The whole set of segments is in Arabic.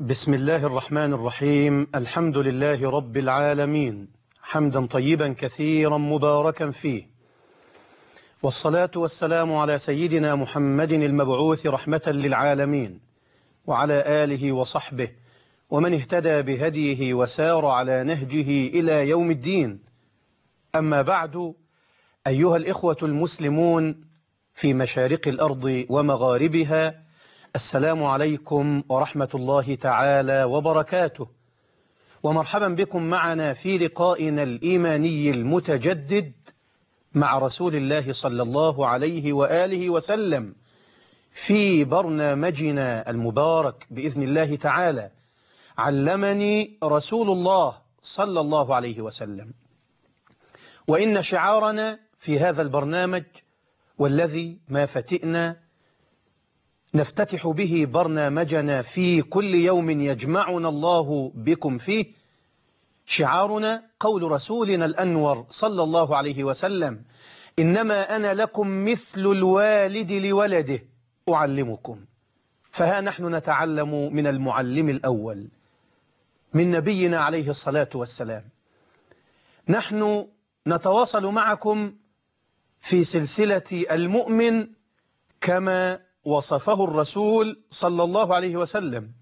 بسم الله الرحمن الرحيم. الحمد لله رب العالمين، حمدا طيبا كثيرا مباركا فيه، والصلاة والسلام على سيدنا محمد المبعوث رحمة للعالمين، وعلى آله وصحبه ومن اهتدى بهديه وسار على نهجه إلى يوم الدين. أما بعد، أيها الإخوة المسلمون في مشارق الأرض ومغاربها، السلام عليكم ورحمة الله تعالى وبركاته، ومرحبا بكم معنا في لقائنا الإيماني المتجدد مع رسول الله صلى الله عليه وآله وسلم في برنامجنا المبارك بإذن الله تعالى، علمني رسول الله صلى الله عليه وسلم. وإن شعارنا في هذا البرنامج، والذي ما فتئنا نفتتح به برنامجنا في كل يوم يجمعنا الله بكم فيه، شعارنا قول رسولنا الأنور صلى الله عليه وسلم: إنما أنا لكم مثل الوالد لولده أعلمكم. فها نحن نتعلم من المعلم الأول، من نبينا عليه الصلاة والسلام. نحن نتواصل معكم في سلسلة المؤمن كما وصفه الرسول صلى الله عليه وسلم،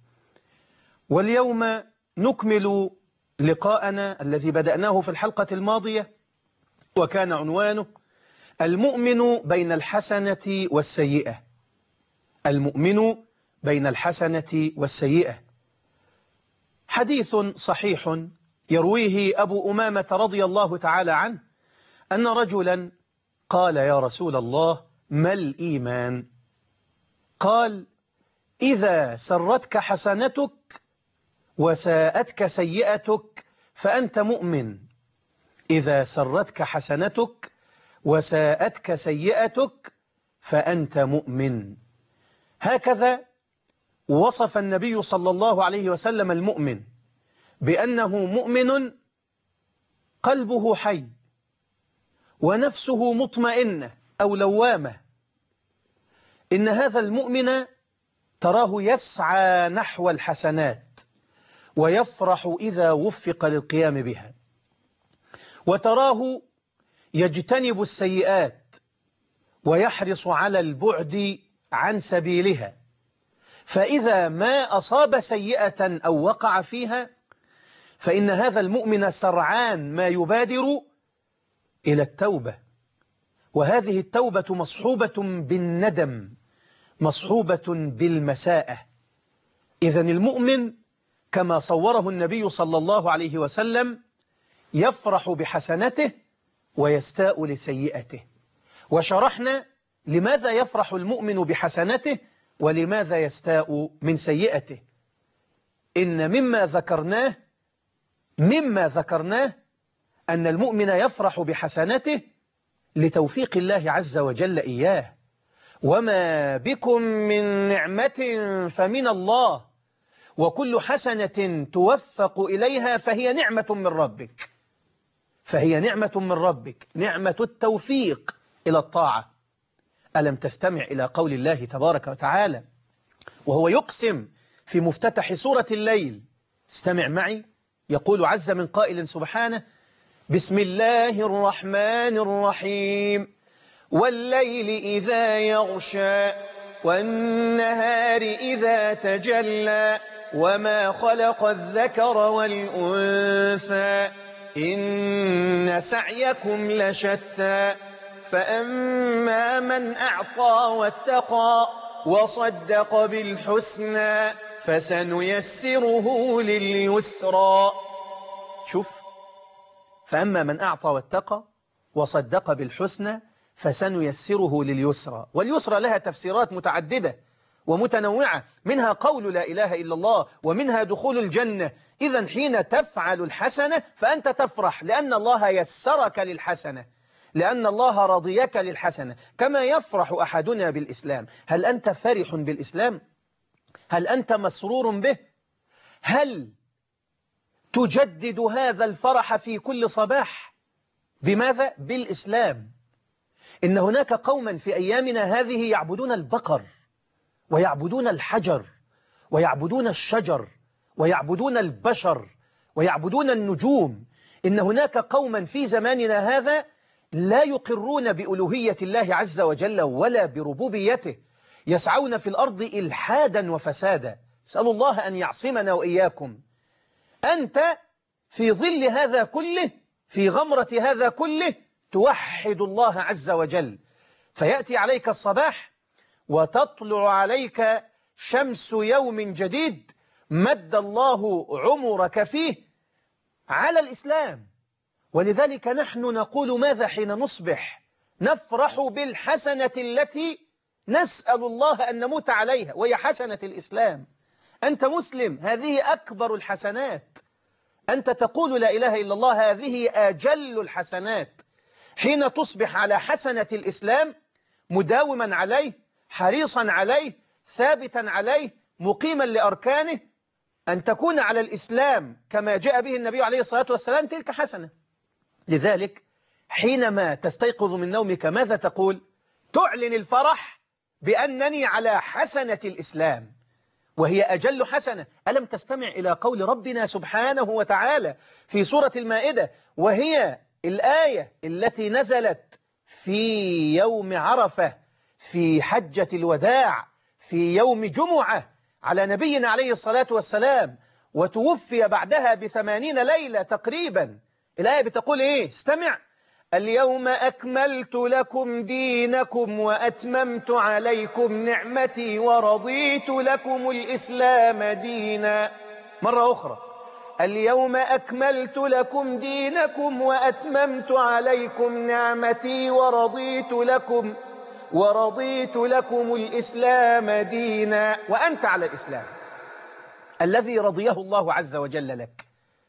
واليوم نكمل لقاءنا الذي بدأناه في الحلقة الماضية، وكان عنوانه المؤمن بين الحسنة والسيئة. المؤمن بين الحسنة والسيئة، حديث صحيح يرويه أبو أمامة رضي الله تعالى عنه أن رجلا قال: يا رسول الله، ما الإيمان؟ قال: إذا سرتك حسنتك وساءتك سيئتك فأنت مؤمن. إذا سرتك حسنتك وساءتك سيئتك فأنت مؤمن. هكذا وصف النبي صلى الله عليه وسلم المؤمن بأنه مؤمن قلبه حي ونفسه مطمئنة أو لوامة. إن هذا المؤمن تراه يسعى نحو الحسنات ويفرح إذا وفق للقيام بها، وتراه يجتنب السيئات ويحرص على البعد عن سبيلها، فإذا ما أصاب سيئة أو وقع فيها فإن هذا المؤمن سرعان ما يبادر إلى التوبة، وهذه التوبة مصحوبة بالندم، مصحوبة بالمساءة. إذن المؤمن كما صوره النبي صلى الله عليه وسلم يفرح بحسنته ويستاء لسيئته. وشرحنا لماذا يفرح المؤمن بحسنته ولماذا يستاء من سيئته. إن مما ذكرناه أن المؤمن يفرح بحسنته لتوفيق الله عز وجل إياه، وما بكم من نعمة فمن الله، وكل حسنة توفق إليها فهي نعمة من ربك، فهي نعمة من ربك، نعمة التوفيق إلى الطاعة. ألم تستمع إلى قول الله تبارك وتعالى وهو يقسم في مفتتح سورة الليل؟ استمع معي، يقول عز من قائل سبحانه: بسم الله الرحمن الرحيم، والليل إذا يغشى والنهار إذا تجلى وما خلق الذكر والأنثى إن سعيكم لشتى فأما من أعطى واتقى وصدق بالحسنى فسنيسره لليسرى. شوف، فأما من أعطى واتقى وصدق بالحسنى فسنيسره لليسرى. واليسرى لها تفسيرات متعددة ومتنوعة، منها قول لا إله إلا الله، ومنها دخول الجنة. إذن حين تفعل الحسنة فأنت تفرح لأن الله يسرك للحسنة، لأن الله رضيك للحسنة. كما يفرح أحدنا بالإسلام. هل أنت فرح بالإسلام؟ هل أنت مسرور به؟ هل تجدد هذا الفرح في كل صباح؟ بماذا؟ بالإسلام. إن هناك قوما في أيامنا هذه يعبدون البقر ويعبدون الحجر ويعبدون الشجر ويعبدون البشر ويعبدون النجوم. إن هناك قوما في زماننا هذا لا يقرون بألوهية الله عز وجل ولا بربوبيته، يسعون في الأرض إلحادا وفسادا. أسأل الله أن يعصمنا وإياكم. أنت في ظل هذا كله، في غمرة هذا كله، توحد الله عز وجل، فيأتي عليك الصباح وتطلع عليك شمس يوم جديد مد الله عمرك فيه على الإسلام. ولذلك نحن نقول ماذا حين نصبح؟ نفرح بالحسنة التي نسأل الله أن نموت عليها، وهي حسنة الإسلام. أنت مسلم، هذه أكبر الحسنات. أنت تقول لا إله إلا الله، هذه أجل الحسنات. حين تصبح على حسنة الإسلام، مداوما عليه، حريصا عليه، ثابتا عليه، مقيما لأركانه، أن تكون على الإسلام كما جاء به النبي عليه الصلاة والسلام، تلك حسنة. لذلك حينما تستيقظ من نومك ماذا تقول؟ تعلن الفرح بأنني على حسنة الإسلام، وهي أجل حسنة. ألم تستمع إلى قول ربنا سبحانه وتعالى في سورة المائدة، وهي الآية التي نزلت في يوم عرفة في حجة الوداع في يوم جمعة على نبينا عليه الصلاة والسلام، وتوفي بعدها ب80 ليلة تقريبا. الآية بتقول إيه؟ استمع: اليوم أكملت لكم دينكم وأتممت عليكم نعمتي ورضيت لكم الإسلام دينا. مرة أخرى: اليوم أكملت لكم دينكم وأتممت عليكم نعمتي ورضيت لكم الإسلام دينا. وأنت على الإسلام الذي رضيه الله عز وجل لك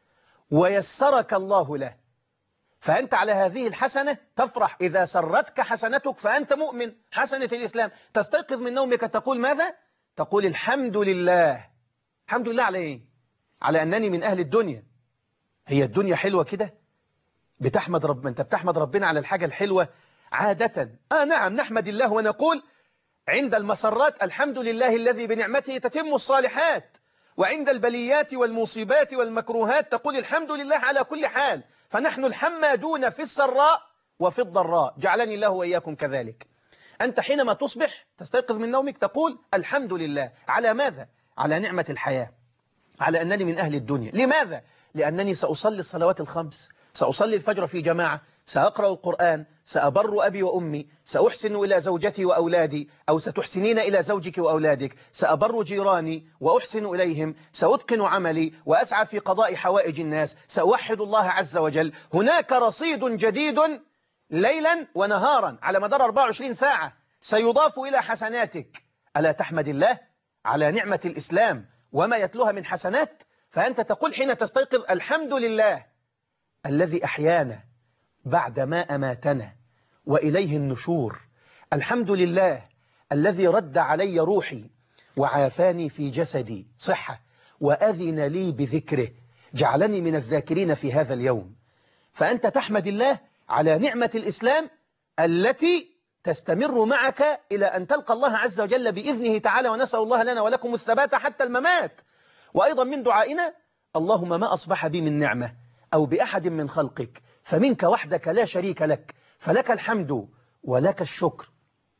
ويسرك الله له، فأنت على هذه الحسنة تفرح. إذا سرتك حسنتك فأنت مؤمن، حسنة الإسلام. تستيقظ من نومك تقول ماذا؟ تقول الحمد لله. الحمد لله على إيه؟ على أنني من أهل الدنيا. هي الدنيا حلوة كده؟ بتحمد رب، أنت بتحمد ربنا على الحاجة الحلوة عادة. نعم، نحمد الله ونقول عند المسرات الحمد لله الذي بنعمته تتم الصالحات، وعند البليات والمصيبات والمكروهات تقول الحمد لله على كل حال. فنحن الحمادون في السراء وفي الضراء، جعلني الله وإياكم كذلك. أنت حينما تصبح تستيقظ من نومك تقول الحمد لله على ماذا؟ على نعمة الحياة، على أنني من أهل الدنيا. لماذا؟ لأنني سأصلي الصلوات الخمس، سأصلي الفجر في جماعة، سأقرأ القرآن، سأبر أبي وأمي، سأحسن إلى زوجتي وأولادي، أو ستحسنين إلى زوجك وأولادك، سأبر جيراني وأحسن إليهم، سأتقن عملي وأسعى في قضاء حوائج الناس، سأوحد الله عز وجل. هناك رصيد جديد ليلا ونهارا على مدار 24 ساعة سيضاف إلى حسناتك. ألا تحمد الله على نعمة الإسلام وما يتلوها من حسنات؟ فأنت تقول حين تستيقظ الحمد لله الذي أحيانا بعدما أماتنا وإليه النشور. الحمد لله الذي رد علي روحي وعافاني في جسدي صحة وأذن لي بذكره، جعلني من الذاكرين في هذا اليوم. فأنت تحمد الله على نعمة الإسلام التي تستمر معك إلى أن تلقى الله عز وجل بإذنه تعالى، ونسأل الله لنا ولكم الثبات حتى الممات. وأيضا من دعائنا اللهم ما أصبح بي من نعمة أو بأحد من خلقك فمنك وحدك لا شريك لك، فلك الحمد ولك الشكر.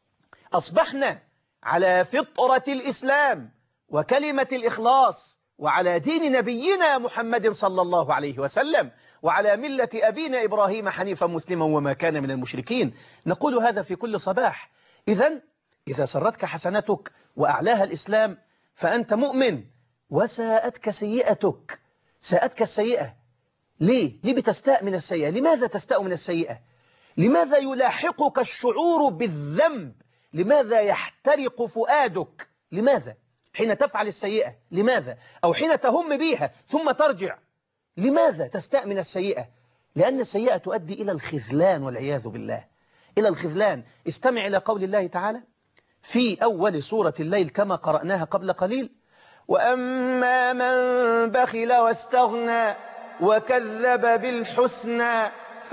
أصبحنا على فطرة الإسلام وكلمة الإخلاص وعلى دين نبينا محمد صلى الله عليه وسلم وعلى ملة أبينا إبراهيم حنيفا مسلما وما كان من المشركين. نقول هذا في كل صباح. إذا سرتك حسنتك وأعلاها الإسلام فأنت مؤمن. وساءتك سيئتك، ساءتك السيئة. ليه بتستاء من السيئة؟ لماذا تستاء من السيئة؟ لماذا يلاحقك الشعور بالذنب؟ لماذا يحترق فؤادك؟ لماذا حين تفعل السيئة؟ لماذا؟ أو حين تهم بيها ثم ترجع، لماذا تستاء من السيئة؟ لأن السيئة تؤدي إلى الخذلان والعياذ بالله، إلى الخذلان. استمع إلى قول الله تعالى في أول سورة الليل كما قرأناها قبل قليل: وأما من بخل واستغنى وكذب بالحسنى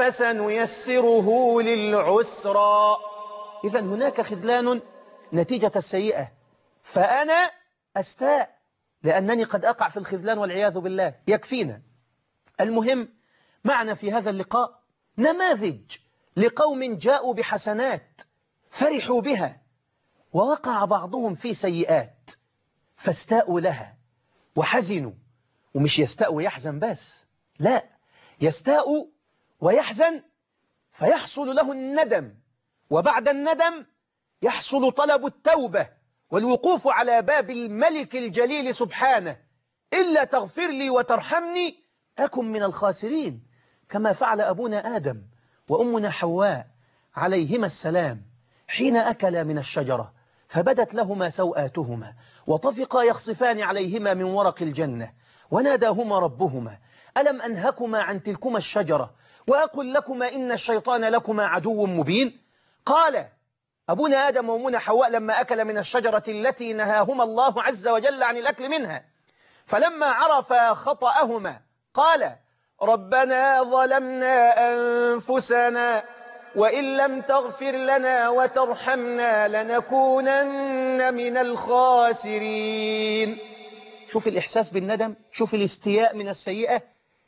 فسنيسره للعسرى. إذن هناك خذلان نتيجة السيئة، فأنا أستاء لأنني قد أقع في الخذلان والعياذ بالله، يكفينا. المهم معنا في هذا اللقاء نماذج لقوم جاءوا بحسنات فرحوا بها، ووقع بعضهم في سيئات فاستاءوا لها وحزنوا. ومش يستاء ويحزن بس، لا، يستاء ويحزن فيحصل له الندم، وبعد الندم يحصل طلب التوبة والوقوف على باب الملك الجليل سبحانه: إلا تغفر لي وترحمني أكن من الخاسرين، كما فعل أبونا آدم وأمنا حواء عليهما السلام حين أكلا من الشجرة فبدت لهما سوآتهما وطفقا يخصفان عليهما من ورق الجنة وناداهما ربهما: ألم أنهكما عن تلكما الشجرة وأقل لكما إن الشيطان لكما عدو مبين؟ قال أبونا آدم وأمنا حواء لما أكل من الشجرة التي نهاهما الله عز وجل عن الأكل منها، فلما عرفا خطأهما قال: ربنا ظلمنا أنفسنا وإن لم تغفر لنا وترحمنا لنكونن من الخاسرين. شوف الإحساس بالندم، شوف الاستياء من السيئة.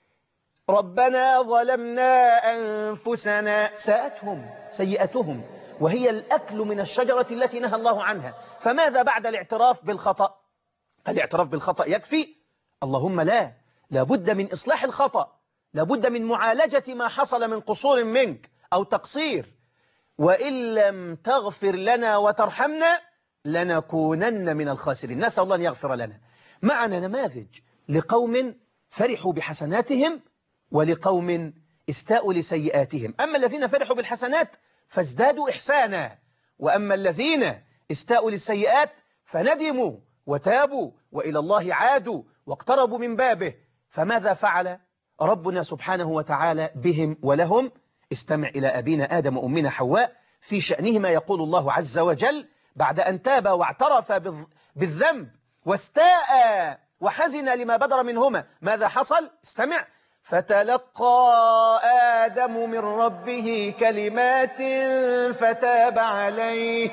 ربنا ظلمنا أنفسنا، ساءتهم سيئتهم وهي الأكل من الشجرة التي نهى الله عنها. فماذا بعد الاعتراف بالخطأ؟ الاعتراف بالخطأ يكفي؟ اللهم لا، لابد من إصلاح الخطأ، لابد من معالجة ما حصل من قصور منك أو تقصير. وإن لم تغفر لنا وترحمنا لنكونن من الخاسرين. نسأل الله أن يغفر لنا. معنا نماذج لقوم فرحوا بحسناتهم ولقوم استاءوا لسيئاتهم. أما الذين فرحوا بالحسنات فازدادوا إحسانا، وأما الذين استاءوا للسيئات فندموا وتابوا وإلى الله عادوا واقتربوا من بابه. فماذا فعل ربنا سبحانه وتعالى بهم ولهم؟ استمع إلى أبينا آدم وأمنا حواء في شأنهما. يقول الله عز وجل بعد أن تاب واعترف بالذنب واستاء وحزن لما بدر منهما، ماذا حصل؟ استمع: فتلقى آدم من ربه كلمات فتاب عليه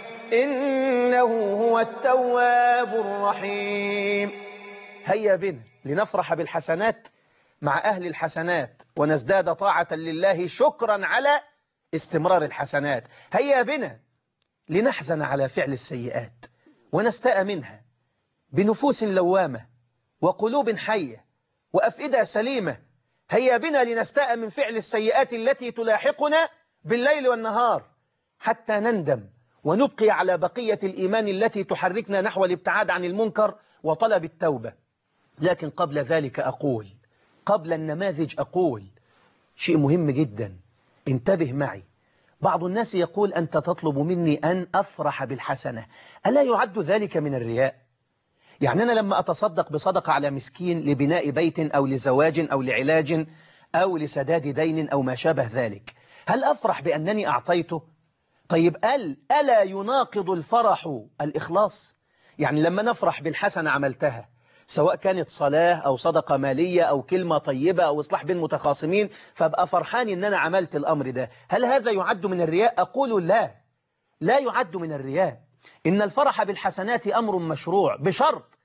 إنه هو التواب الرحيم. هيا بنا لنفرح بالحسنات مع أهل الحسنات ونزداد طاعة لله شكرا على استمرار الحسنات. هيا بنا لنحزن على فعل السيئات ونستاء منها بنفوس لوامة وقلوب حية وأفئدة سليمة. هيا بنا لنستاء من فعل السيئات التي تلاحقنا بالليل والنهار حتى نندم ونبقي على بقية الإيمان التي تحركنا نحو الابتعاد عن المنكر وطلب التوبة. لكن قبل ذلك أقول، قبل النماذج أقول شيء مهم جدا، انتبه معي. بعض الناس يقول: أنت تطلب مني أن أفرح بالحسنة، ألا يعد ذلك من الرياء؟ يعني أنا لما أتصدق بصدقة على مسكين لبناء بيت أو لزواج أو لعلاج أو لسداد دين أو ما شابه ذلك، هل أفرح بأنني أعطيته؟ طيب ألا يناقض الفرح الإخلاص؟ يعني لما نفرح بالحسنة عملتها، سواء كانت صلاة أو صدقة مالية أو كلمة طيبة أو إصلاح بين متخاصمين، فأبقى فرحان إن أنا عملت الأمر ده، هل هذا يعد من الرياء؟ أقول لا، لا يعد من الرياء. إن الفرح بالحسنات أمر مشروع بشرط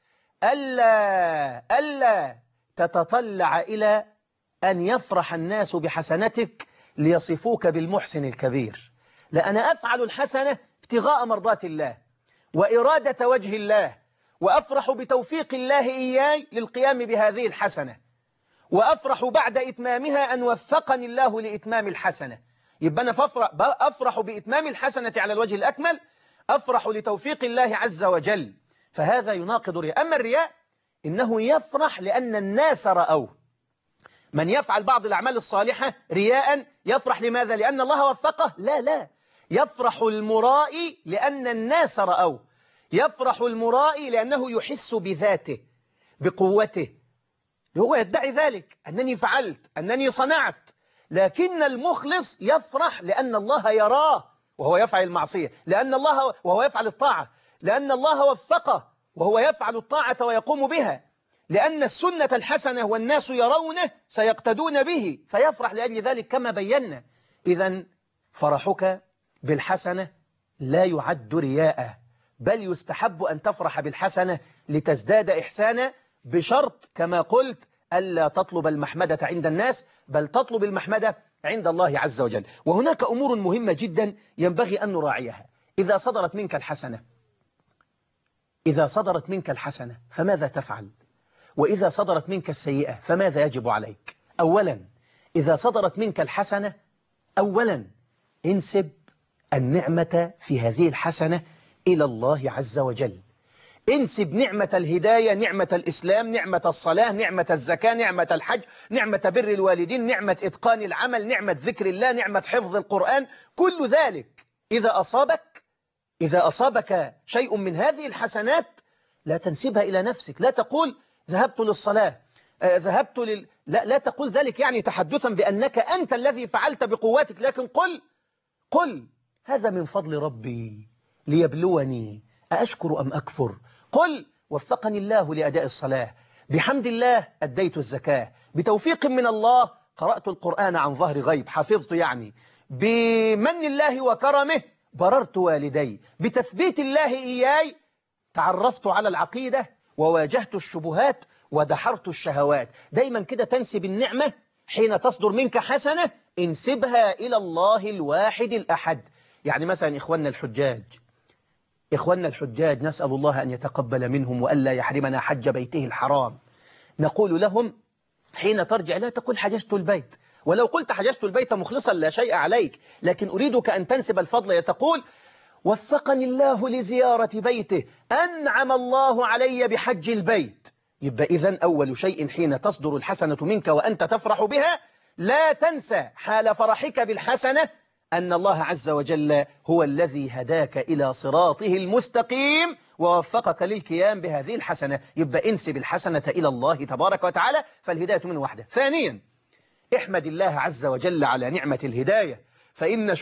ألا تتطلع إلى أن يفرح الناس بحسنتك ليصفوك بالمحسن الكبير. لا، أنا أفعل الحسنة ابتغاء مرضات الله وإرادة وجه الله، وأفرح بتوفيق الله إياي للقيام بهذه الحسنة، وأفرح بعد إتمامها أن وفقني الله لإتمام الحسنة. يبقى أنا أفرح بإتمام الحسنة على الوجه الأكمل، أفرح لتوفيق الله عز وجل، فهذا يناقض الرياء. أما الرياء إنه يفرح لأن الناس رأوه. من يفعل بعض الأعمال الصالحة رياء يفرح لماذا؟ لأن الله وفقه؟ لا، يفرح المرائي لأن الناس رأوه، يفرح المرائي لأنه يحس بذاته بقوته، هو يدعي ذلك أنني فعلت أنني صنعت. لكن المخلص يفرح لأن الله يراه وهو يفعل المعصية، لأن الله وهو يفعل الطاعة، لأن الله وفقه وهو يفعل الطاعة ويقوم بها، لأن السنة الحسنة والناس يرونه سيقتدون به، فيفرح لأجل ذلك كما بينا. إذن فرحك بالحسنة لا يعد رياء، بل يستحب أن تفرح بالحسنة لتزداد إحسانا بشرط كما قلت ألا تطلب المحمدة عند الناس، بل تطلب المحمدة عند الله عز وجل. وهناك أمور مهمة جدا ينبغي أن نراعيها. إذا صدرت منك الحسنة فماذا تفعل؟ وإذا صدرت منك السيئة فماذا يجب عليك؟ أولا إذا صدرت منك الحسنة، أولا انسب النعمة في هذه الحسنة إلى الله عز وجل. انسب نعمة الهداية، نعمة الإسلام، نعمة الصلاة، نعمة الزكاة، نعمة الحج، نعمة بر الوالدين، نعمة إتقان العمل، نعمة ذكر الله، نعمة حفظ القرآن. كل ذلك إذا أصابك شيء من هذه الحسنات لا تنسبها إلى نفسك. لا تقول ذهبت للصلاة، لا تقول ذلك يعني تحدثا بأنك أنت الذي فعلت بقواتك، لكن قل هذا من فضل ربي ليبلوني أأشكر أم أكفر. قل وفقني الله لأداء الصلاة، بحمد الله أديت الزكاة، بتوفيق من الله قرأت القرآن عن ظهر غيب حفظت، يعني بمن الله وكرمه بررت والدي، بتثبيت الله إياي تعرفت على العقيدة وواجهت الشبهات ودحرت الشهوات. دايما كده تنسب النعمة حين تصدر منك حسنة، انسبها إلى الله الواحد الأحد. يعني مثلا إخواننا الحجاج نسأل الله أن يتقبل منهم وألا يحرمنا حج بيته الحرام. نقول لهم حين ترجع لا تقول حججت البيت، ولو قلت حججت البيت مخلصا لا شيء عليك، لكن أريدك أن تنسب الفضل. تقول وفقني الله لزيارة بيته، أنعم الله علي بحج البيت. يبقى إذن أول شيء حين تصدر الحسنة منك وأنت تفرح بها لا تنسى حال فرحك بالحسنة أن الله عز وجل هو الذي هداك إلى صراطه المستقيم ووفقك للقيام بهذه الحسنة. يبقى انسب الحسنة إلى الله تبارك وتعالى، فالهداية منه وحده. ثانيا احمد الله عز وجل على نعمة الهداية، فإن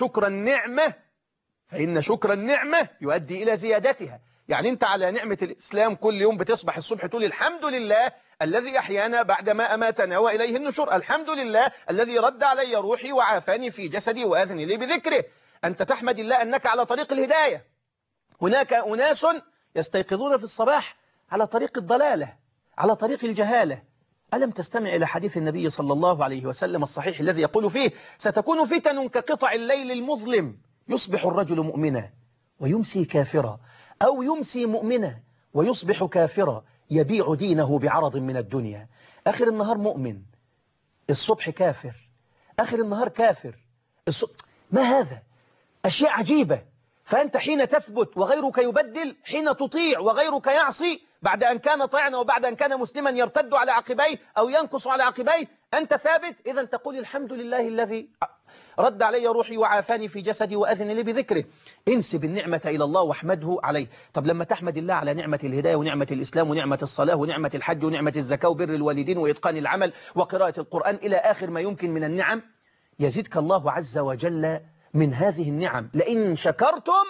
شكر النعمة يؤدي إلى زيادتها. يعني أنت على نعمة الإسلام كل يوم بتصبح الصبح تقول الحمد لله الذي أحيانا بعدما أماتنا وإليه النشور، الحمد لله الذي رد علي روحي وعافاني في جسدي وآذن لي بذكره. أنت تحمد الله أنك على طريق الهداية. هناك أناس يستيقظون في الصباح على طريق الضلالة، على طريق الجهالة. ألم تستمع إلى حديث النبي صلى الله عليه وسلم الصحيح الذي يقول فيه ستكون فتن كقطع الليل المظلم، يصبح الرجل مؤمنا ويمسي كافرا، أو يمسي مؤمنا ويصبح كافرا، يبيع دينه بعرض من الدنيا. آخر النهار مؤمن، الصبح كافر، آخر النهار كافر، ما هذا؟ أشياء عجيبة. فأنت حين تثبت وغيرك يبدل، حين تطيع وغيرك يعصي، بعد أن كان طاعنا وبعد أن كان مسلما يرتد على عقبيه أو ينقص على عقبيه، أنت ثابت. إذا تقول الحمد لله الذي رد علي روحي وعافاني في جسدي وأذن لي بذكره. انسب النعمة إلى الله واحمده عليه. طب لما تحمد الله على نعمة الهداية ونعمة الإسلام ونعمة الصلاة ونعمة الحج ونعمة الزكاة وبر الوالدين وإتقان العمل وقراءة القرآن إلى آخر ما يمكن من النعم، يزيدك الله عز وجل من هذه النعم. لئن شكرتم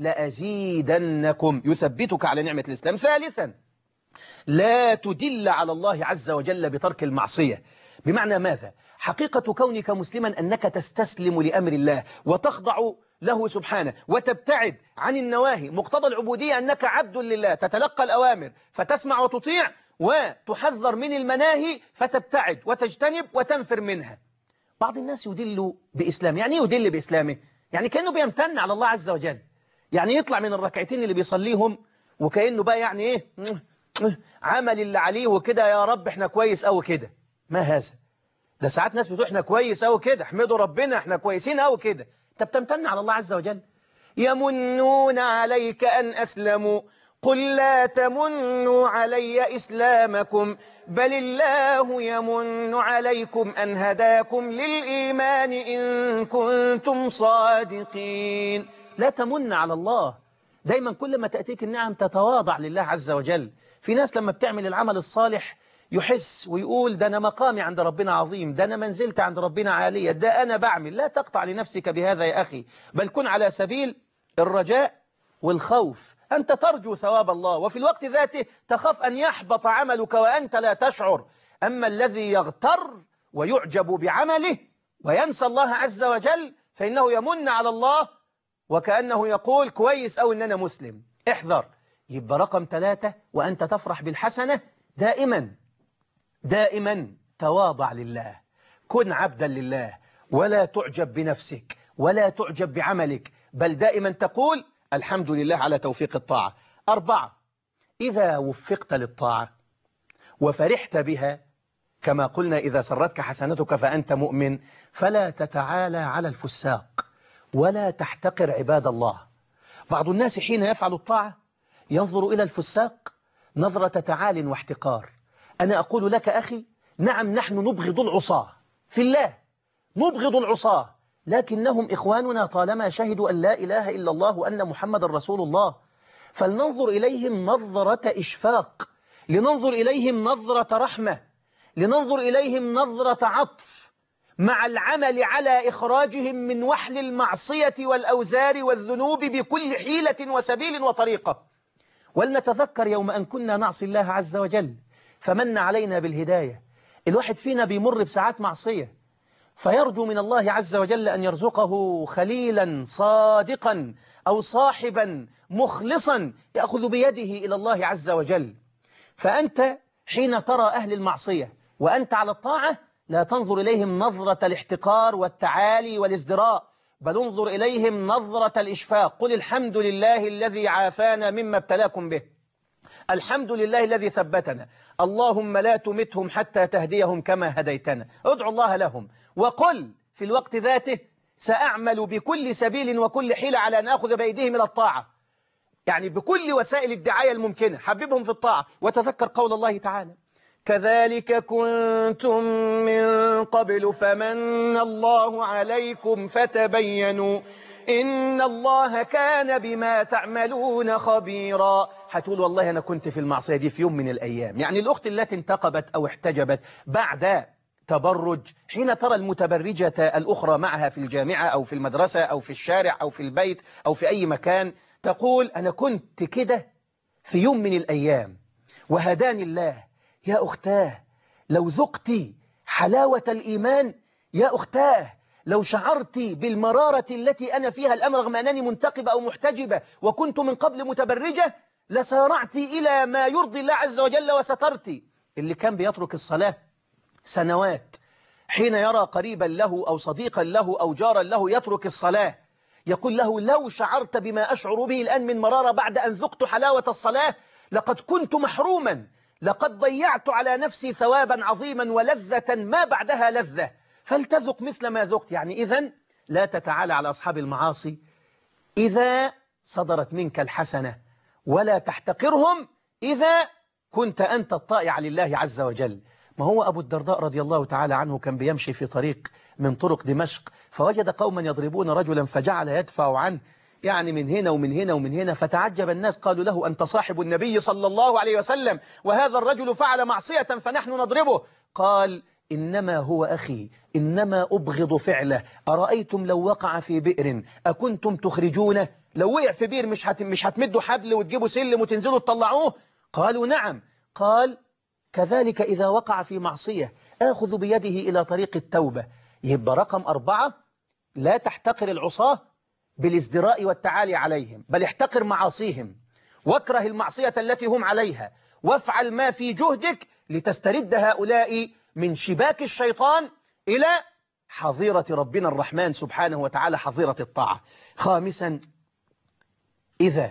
لأزيدنكم، يثبتك على نعمة الإسلام. ثالثا لا تدل على الله عز وجل بترك المعصية. بمعنى ماذا؟ حقيقة كونك مسلما أنك تستسلم لأمر الله وتخضع له سبحانه وتبتعد عن النواهي. مقتضى العبودية أنك عبد لله، تتلقى الأوامر فتسمع وتطيع، وتحذر من المناهي فتبتعد وتجتنب وتنفر منها. بعض الناس يدل بإسلام. يعني يدل بإسلامه؟ يعني كأنه بيمتن على الله عز وجل، يعني يطلع من الركعتين اللي بيصليهم وكأنه بقى يعني إيه عمل اللي عليه وكده، يا رب احنا كويس أو كده. ما هذا؟ ده ساعات ناس بتقول احنا كويس أو كده، احمدوا ربنا احنا كويسين أو كده. انت بتمتن على الله عز وجل. يمنون عليك أن أسلموا، قل لا تمنوا علي إسلامكم بل الله يمن عليكم أن هداكم للإيمان إن كنتم صادقين. لا تمن على الله. دايما كل ما تأتيك النعم تتواضع لله عز وجل. في ناس لما بتعمل العمل الصالح يحس ويقول ده أنا مقامي عند ربنا عظيم، ده أنا منزلتي عند ربنا عالية، ده أنا بعمل. لا تقطع لنفسك بهذا يا أخي، بل كن على سبيل الرجاء والخوف. أنت ترجو ثواب الله وفي الوقت ذاته تخاف أن يحبط عملك وأنت لا تشعر. أما الذي يغتر ويعجب بعمله وينسى الله عز وجل فإنه يمن على الله وكأنه يقول كويس أو إن أنا مسلم. احذر. يبقى رقم 3 وأنت تفرح بالحسنة دائما تواضع لله، كن عبدا لله، ولا تعجب بنفسك ولا تعجب بعملك، بل دائما تقول الحمد لله على توفيق الطاعة. 4، إذا وفقت للطاعة وفرحت بها كما قلنا إذا سرتك حسنتك فأنت مؤمن، فلا تتعالى على الفساق ولا تحتقر عباد الله. بعض الناس حين يفعل الطاعة ينظر إلى الفساق نظرة تعال واحتقار. أنا أقول لك أخي، نعم نحن نبغض العصاة في الله، نبغض العصاة، لكنهم إخواننا طالما شهدوا أن لا إله إلا الله وأن محمد رسول الله، فلننظر إليهم نظرة إشفاق، لننظر إليهم نظرة رحمة، لننظر إليهم نظرة عطف، مع العمل على إخراجهم من وحل المعصية والأوزار والذنوب بكل حيلة وسبيل وطريقة. ولنتذكر يوم أن كنا نعصي الله عز وجل فمن علينا بالهداية. الواحد فينا بيمر بساعات معصية، فيرجو من الله عز وجل أن يرزقه خليلا صادقا أو صاحبا مخلصا يأخذ بيده إلى الله عز وجل. فأنت حين ترى أهل المعصية وأنت على الطاعة لا تنظر إليهم نظرة الاحتقار والتعالي والازدراء، بل انظر إليهم نظرة الإشفاق. قل الحمد لله الذي عافانا مما ابتلاكم به، الحمد لله الذي ثبتنا، اللهم لا تمتهم حتى تهديهم كما هديتنا. ادعو الله لهم وقل في الوقت ذاته سأعمل بكل سبيل وكل حيلة على أن أخذ بأيديهم إلى الطاعة، يعني بكل وسائل الدعاية الممكنة حببهم في الطاعة. وتذكر قول الله تعالى كذلك كنتم من قبل فمن الله عليكم فتبينوا إن الله كان بما تعملون خبيرا. هتقول والله أنا كنت في المعصية دي في يوم من الأيام. يعني الأخت التي انتقبت أو احتجبت بعد تبرج، حين ترى المتبرجة الأخرى معها في الجامعة أو في المدرسة أو في الشارع أو في البيت أو في أي مكان، تقول أنا كنت كده في يوم من الأيام وهداني الله. يا أختاه، لو ذقتي حلاوة الإيمان، يا أختاه لو شعرت بالمرارة التي أنا فيها الآن رغم أنني منتقبة أو محتجبة وكنت من قبل متبرجة، لسارعت إلى ما يرضي الله عز وجل وسترت. اللي كان بيترك الصلاة سنوات حين يرى قريبا له أو صديقا له أو جارا له يترك الصلاة يقول له لو شعرت بما أشعر به الآن من مرارة بعد أن ذقت حلاوة الصلاة لقد كنت محروما، لقد ضيعت على نفسي ثوابا عظيما ولذة ما بعدها لذة، فلتذق مثل ما ذقت. يعني إذن لا تتعالى على أصحاب المعاصي إذا صدرت منك الحسنة، ولا تحتقرهم إذا كنت أنت الطائع لله عز وجل. ما هو أبو الدرداء رضي الله تعالى عنه كان بيمشي في طريق من طرق دمشق فوجد قوما يضربون رجلا فجعل يدفع عنه، يعني من هنا ومن هنا ومن هنا، فتعجب الناس قالوا له أنت صاحب النبي صلى الله عليه وسلم وهذا الرجل فعل معصية فنحن نضربه. قال إنما هو أخي، إنما أبغض فعله، أرأيتم لو وقع في بئر أكنتم تخرجونه؟ لو وقع في بئر مش هتمدوا حبل وتجيبوا سلم وتنزلوا تطلعوه؟ قالوا نعم. قال كذلك إذا وقع في معصية آخذ بيده إلى طريق التوبة. يبقى رقم 4 لا تحتقر العصاة بالازدراء والتعالي عليهم، بل احتقر معاصيهم واكره المعصية التي هم عليها، وافعل ما في جهدك لتسترد هؤلاء من شباك الشيطان إلى حظيرة ربنا الرحمن سبحانه وتعالى، حظيرة الطاعة. 5 إذا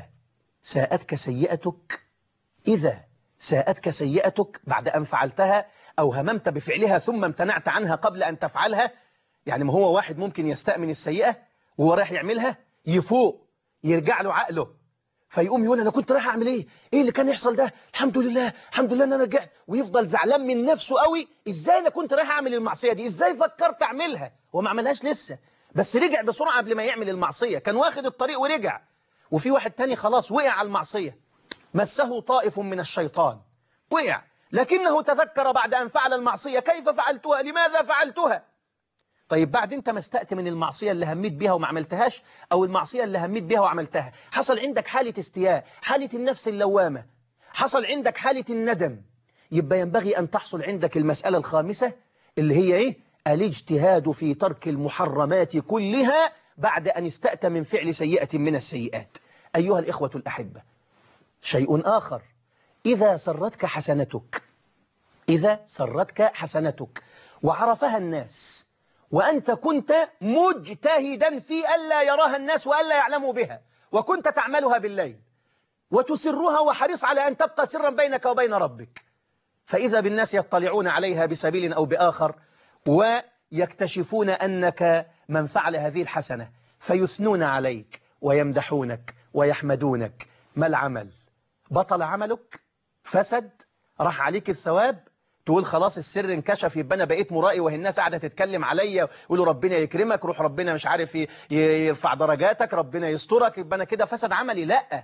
ساءتك سيئتك بعد أن فعلتها أو هممت بفعلها ثم امتنعت عنها قبل أن تفعلها. يعني ما هو واحد ممكن يستأمن السيئة وهو رايح يعملها، يفوق يرجع له عقله فيقوم يقول أنا كنت رايح أعمل إيه اللي كان يحصل ده، الحمد لله أن أنا رجعت، ويفضل زعلان من نفسه قوي. إزاي أنا كنت رايح أعمل المعصية دي، إزاي فكرت أعملها، هو ما عملهاش لسه بس رجع بسرعة قبل ما يعمل المعصية، كان واخد الطريق ورجع. وفي واحد تاني خلاص وقع على المعصية، مسه طائف من الشيطان وقع، لكنه تذكر بعد أن فعل المعصية كيف فعلتها، لماذا فعلتها. طيب بعد انت ما استأت من المعصية اللي هميت بها وما عملتهاش، أو المعصية اللي هميت بها وعملتها، حصل عندك حالة استياء، حالة النفس اللوامة، حصل عندك حالة الندم، يبقى ينبغي أن تحصل عندك المسألة 5 اللي هي إيه؟ الاجتهاد في ترك المحرمات كلها بعد أن استأت من فعل سيئة من السيئات. أيها الإخوة الأحبة، شيء آخر، إذا سرتك حسنتك إذا سرتك حسنتك وعرفها الناس وأنت كنت مجتهدا في ألا يراها الناس وألا يعلموا بها، وكنت تعملها بالليل وتسرها وحريص على أن تبقى سرا بينك وبين ربك، فإذا بالناس يطلعون عليها بسبيل أو بآخر ويكتشفون أنك من فعل هذه الحسنة فيثنون عليك ويمدحونك ويحمدونك. ما العمل؟ بطل عملك؟ فسد؟ راح عليك الثواب؟ تقول خلاص السر انكشف يبقى انا بقيت مرائي وهي الناس قاعده تتكلم عليا يقولوا ربنا يكرمك، روح ربنا مش عارف يرفع درجاتك، ربنا يسترك، يبقى انا كده فسد عملي؟ لا،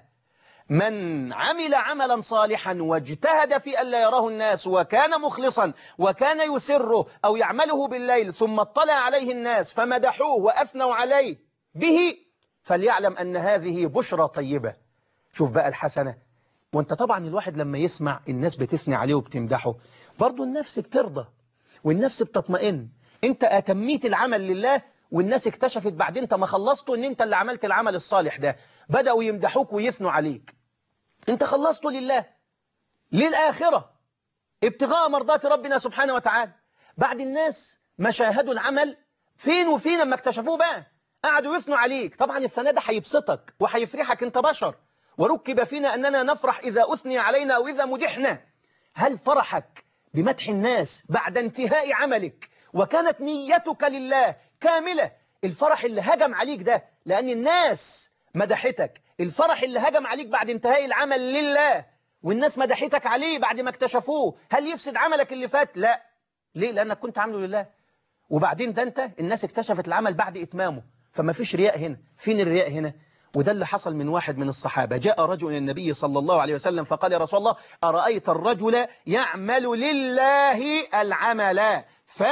من عمل عملا صالحا واجتهد في ألا يراه الناس وكان مخلصا وكان يسره أو يعمله بالليل ثم اطلع عليه الناس فمدحوه وأثنوا عليه به، فليعلم أن هذه بشرى طيبة. شوف بقى الحسنة. وانت طبعا الواحد لما يسمع الناس بتثني عليه وبتمدحه برضو النفس بترضى والنفس بتطمئن. انت أتميت العمل لله والناس اكتشفت بعد انت ما خلصته ان انت اللي عملت العمل الصالح ده، بدأوا يمدحوك ويثنوا عليك. انت خلصته لله، للآخرة، ابتغاء مرضات ربنا سبحانه وتعالى. بعد الناس ما شاهدوا العمل فين وفين لما اكتشفوه بقى قعدوا يثنوا عليك. طبعا الثناء ده هيبسطك وهيفرحك، انت بشر وركب فينا أننا نفرح إذا أثني علينا أو إذا مدحنا. هل فرحك بمدح الناس بعد انتهاء عملك وكانت نيتك لله كاملة؟ الفرح اللي هجم عليك ده لأن الناس مدحتك، الفرح اللي هجم عليك بعد انتهاء العمل لله والناس مدحتك عليه بعد ما اكتشفوه، هل يفسد عملك اللي فات؟ لا. ليه؟ لأنك كنت عامله لله. وبعدين ده انت الناس اكتشفت العمل بعد إتمامه، فما فيش رياء هنا. فين الرياء هنا؟ وده اللي حصل من واحد من الصحابة. جاء رجل إلى النبي صلى الله عليه وسلم فقال يا رسول الله أرأيت الرجل يعمل لله العمل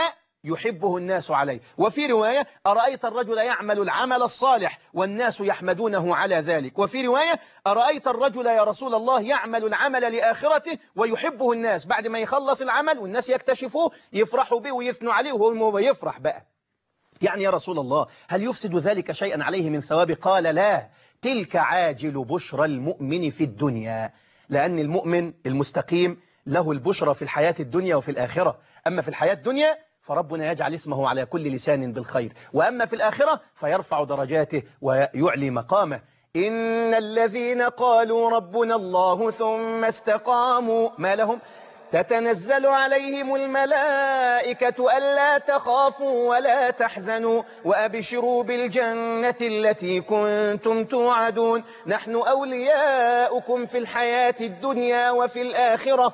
فيحبه الناس عليه، وفي رواية أرأيت الرجل يعمل العمل الصالح والناس يحمدونه على ذلك، وفي رواية أرأيت الرجل يا رسول الله يعمل العمل لآخرته ويحبه الناس، بعد ما يخلص العمل والناس يكتشفوه يفرحوا به ويثنوا عليه وهو يفرح بقى. يعني يا رسول الله هل يفسد ذلك شيئا عليه من ثواب؟ قال لا، تلك عاجل بشرى المؤمن في الدنيا، لأن المؤمن المستقيم له البشرى في الحياة الدنيا وفي الآخرة. أما في الحياة الدنيا فربنا يجعل اسمه على كل لسان بالخير، وأما في الآخرة فيرفع درجاته ويعلي مقامه. إن الذين قالوا ربنا الله ثم استقاموا ما لهم تتنزل عليهم الملائكة ألا تخافوا ولا تحزنوا وأبشروا بالجنة التي كنتم توعدون نحن أولياؤكم في الحياة الدنيا وفي الآخرة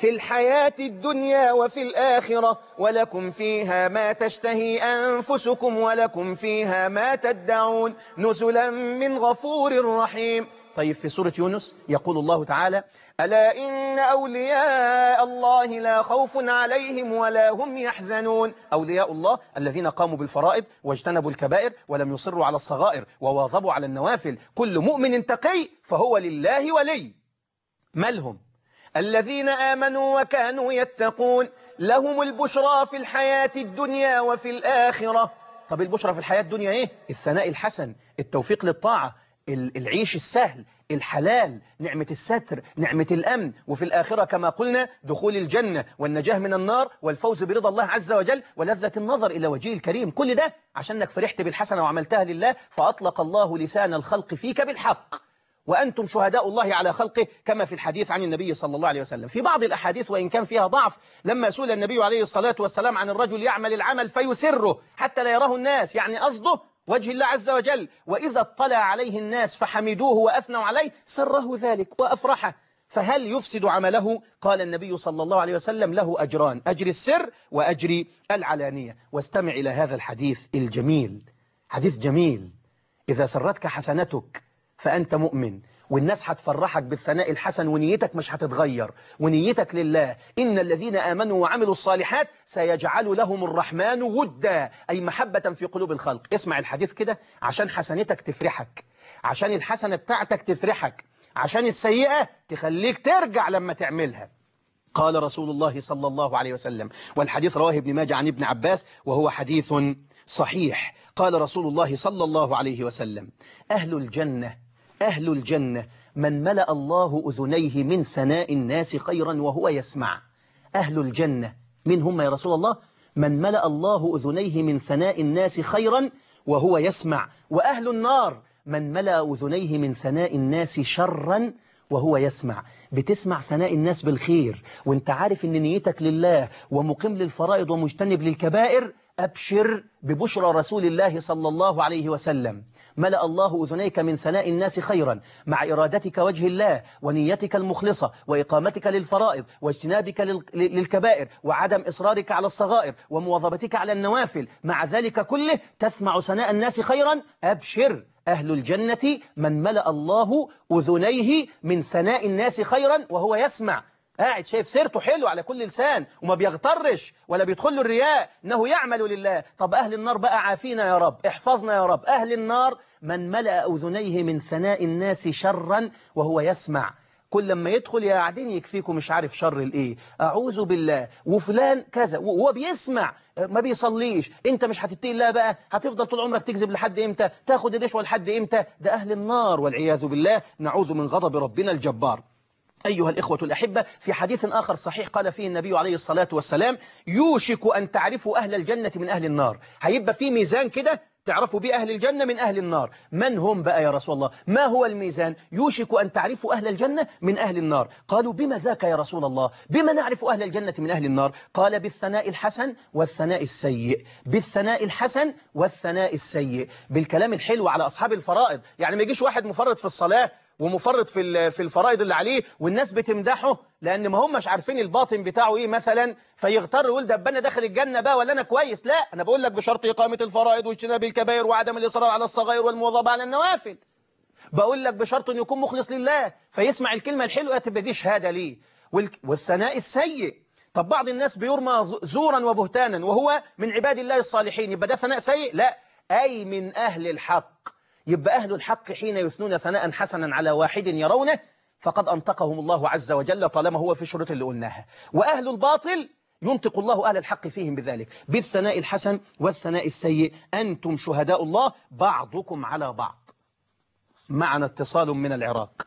ولكم فيها ما تشتهي أنفسكم ولكم فيها ما تدعون نزلا من غفور رحيم. طيب في سورة يونس يقول الله تعالى ألا إن أولياء الله لا خوف عليهم ولا هم يحزنون. أولياء الله الذين قاموا بالفرائض واجتنبوا الكبائر ولم يصروا على الصغائر وواظبوا على النوافل. كل مؤمن تقي فهو لله ولي. مالهم؟ الذين آمنوا وكانوا يتقون لهم البشرى في الحياة الدنيا وفي الآخرة. طب البشرى في الحياة الدنيا إيه؟ الثناء الحسن، التوفيق للطاعة، العيش السهل، الحلال، نعمة الستر، نعمة الأمن. وفي الآخرة كما قلنا دخول الجنة والنجاة من النار والفوز برضا الله عز وجل ولذة النظر إلى وجهه الكريم. كل ده عشانك فرحت بالحسنة وعملتها لله فأطلق الله لسان الخلق فيك بالحق، وأنتم شهداء الله على خلقه كما في الحديث عن النبي صلى الله عليه وسلم. في بعض الأحاديث وإن كان فيها ضعف لما سئل النبي عليه الصلاة والسلام عن الرجل يعمل العمل فيسره حتى لا يراه الناس، يعني قصده وجه الله عز وجل، وإذا اطلع عليه الناس فحمدوه وأثنوا عليه سره ذلك وأفرحه، فهل يفسد عمله؟ قال النبي صلى الله عليه وسلم له أجران، أجر السر وأجر العلانية. واستمع إلى هذا الحديث الجميل، حديث جميل. إذا سرتك حسنتك فأنت مؤمن والناس هتفرحك بالثناء الحسن ونيتك مش هتتغير ونيتك لله. إن الذين آمنوا وعملوا الصالحات سيجعل لهم الرحمن ودا، أي محبة في قلوب الخلق. اسمع الحديث كده عشان حسنتك تفرحك، عشان الحسنة بتاعتك تفرحك، عشان السيئة تخليك ترجع لما تعملها. قال رسول الله صلى الله عليه وسلم، والحديث رواه ابن ماجه عن ابن عباس وهو حديث صحيح. قال رسول الله صلى الله عليه وسلم أهل الجنة من ملأ الله أذنيه من ثناء الناس خيرا وهو يسمع. أهل الجنة من هم يا رسول الله؟ من ملأ الله أذنيه من ثناء الناس خيرا وهو يسمع. وأهل النار من ملأ أذنيه من ثناء الناس شرا وهو يسمع. بتسمع ثناء الناس بالخير وانت عارف ان نيتك لله ومقيم للفرائض ومجتنب للكبائر، أبشر ببشرى رسول الله صلى الله عليه وسلم. ملأ الله أذنيك من ثناء الناس خيرا مع إرادتك وجه الله ونيتك المخلصة وإقامتك للفرائض واجتنابك للكبائر وعدم إصرارك على الصغائر ومواظبتك على النوافل، مع ذلك كله تسمع ثناء الناس خيرا. أبشر، أهل الجنة من ملأ الله أذنيه من ثناء الناس خيرا وهو يسمع. قاعد شايف سيرته حلو على كل لسان وما بيغترش ولا بيدخل له الرياء، إنه يعمل لله. طب أهل النار بقى عافينا يا رب، احفظنا يا رب. أهل النار من ملأ أذنيه من ثناء الناس شرا وهو يسمع. كل لما يدخل يا قاعدين يكفيكم مش عارف شر الايه، اعوذ بالله وفلان كذا، وهو بيسمع ما بيصليش. انت مش هتتقي الله بقى؟ هتفضل طول عمرك تكذب لحد امتى؟ تاخد الرشوه لحد امتى؟ ده اهل النار والعياذ بالله، نعوذ من غضب ربنا الجبار. أيها الإخوة الأحبة، في حديث آخر صحيح قال فيه النبي عليه الصلاة والسلام: يوشك أن تعرفوا أهل الجنة من أهل النار. هيبقى في ميزان كده تعرفوا بيه أهل الجنة من أهل النار. من هم بقى يا رسول الله؟ ما هو الميزان؟ يوشك أن تعرفوا أهل الجنة من أهل النار. قالوا: بما ذاك يا رسول الله؟ بما نعرف أهل الجنة من أهل النار؟ قال: بالثناء الحسن والثناء السيء. بالثناء الحسن والثناء السيء، بالكلام الحلو على أصحاب الفرائض. يعني ما يجيش واحد مفرط في الصلاة ومفرط في الفرائض اللي عليه والناس بتمدحه لأن ما همش عارفين الباطن بتاعه إيه مثلا، فيغتر يقول ده أنا داخل الجنة بقى ولا أنا كويس. لا، أنا بقول لك بشرط إقامة الفرائض واجتناب الكبائر وعدم الإصرار على الصغائر والمواظبة على النوافل. بقول لك بشرط أن يكون مخلص لله، فيسمع الكلمة الحلوة تبقى دي شهادة ليه. والثناء السيء، طب بعض الناس بيرمى زورا وبهتانا وهو من عباد الله الصالحين، يبقى ده ثناء سيء؟ لا، أي من أهل الحق. يبقى أهل الحق حين يثنون ثناء حسنا على واحد يرونه فقد أنطقهم الله عز وجل طالما هو في الشروط اللي قلناها. وأهل الباطل ينطق الله أهل الحق فيهم بذلك بالثناء الحسن والثناء السيء. أنتم شهداء الله بعضكم على بعض. معنا اتصال من العراق.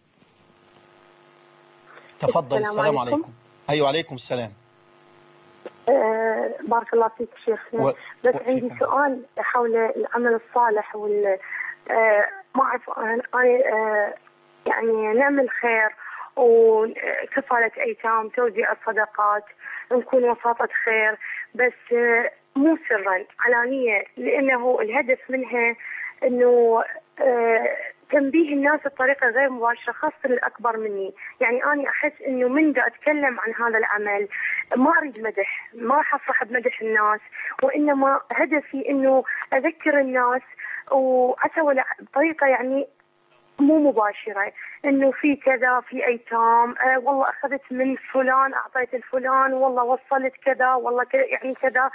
تفضل. السلام عليكم. أيوة عليكم السلام. بارك الله فيك شيخنا. بس عندي سؤال حول العمل الصالح ما أعرف أنا يعني نعمل خير وكفالة أيتام، توزيع الصدقات، نكون وساطة خير، بس مو سرا، علانية، لأنه الهدف منها أنه تنبيه الناس بطريقة غير مباشرة، خاصة الأكبر مني. يعني أنا أحس أنه من دا أتكلم عن هذا العمل ما أريد مدح، ما راح أفرح بمدح الناس، وإنما هدفي أنه أذكر الناس وأسوي بطريقة يعني مو مباشرة، انه في كذا، في ايتام، والله اخذت من فلان اعطيت الفلان، والله وصلت كذا، والله كذا، يعني كذا.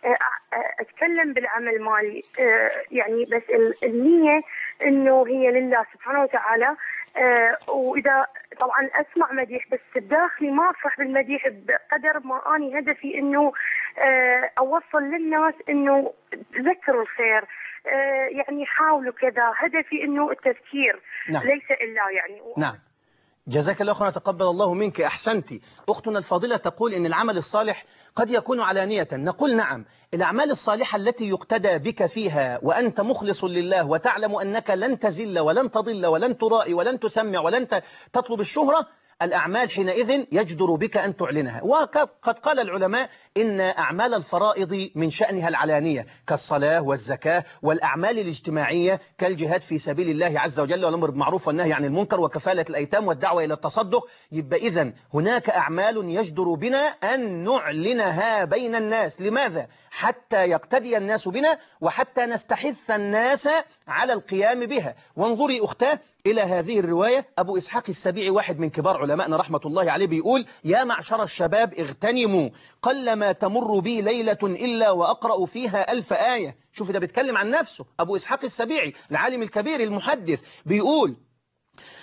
اتكلم بالعمل مالي، يعني بس النية انه هي لله سبحانه وتعالى. واذا طبعا اسمع مديح بس بداخلي ما افرح بالمديح بقدر ما اني هدفي انه اوصل للناس انه تذكروا الخير، يعني حاولوا كذا. هدفي انه التذكير. نعم. ليس الا يعني. نعم. جزاك الله خيرا، تقبل الله منك، أحسنتي. أختنا الفاضلة تقول إن العمل الصالح قد يكون علانية. نقول نعم، الأعمال الصالحة التي يقتدى بك فيها وأنت مخلص لله وتعلم أنك لن تزل ولن تضل ولن ترائي ولن تسمع ولن تطلب الشهرة، الأعمال حينئذ يجدر بك أن تعلنها. وقد قال العلماء إن أعمال الفرائض من شأنها العلانية كالصلاة والزكاة، والأعمال الاجتماعية كالجهاد في سبيل الله عز وجل والأمر بالمعروف والنهي عن المنكر وكفالة الأيتام والدعوة إلى التصدق. يبقى إذن هناك أعمال يجدر بنا أن نعلنها بين الناس. لماذا؟ حتى يقتدي الناس بنا وحتى نستحث الناس على القيام بها. وانظري أختاه إلى هذه الرواية. أبو إسحاق السبيعي واحد من كبار علمائنا رحمة الله عليه بيقول: يا معشر الشباب اغتنموا، قلما تمر بي ليلة إلا وأقرأ فيها 1000 آية. شوف ده بيتكلم عن نفسه. أبو إسحاق السبيعي العالم الكبير المحدث بيقول: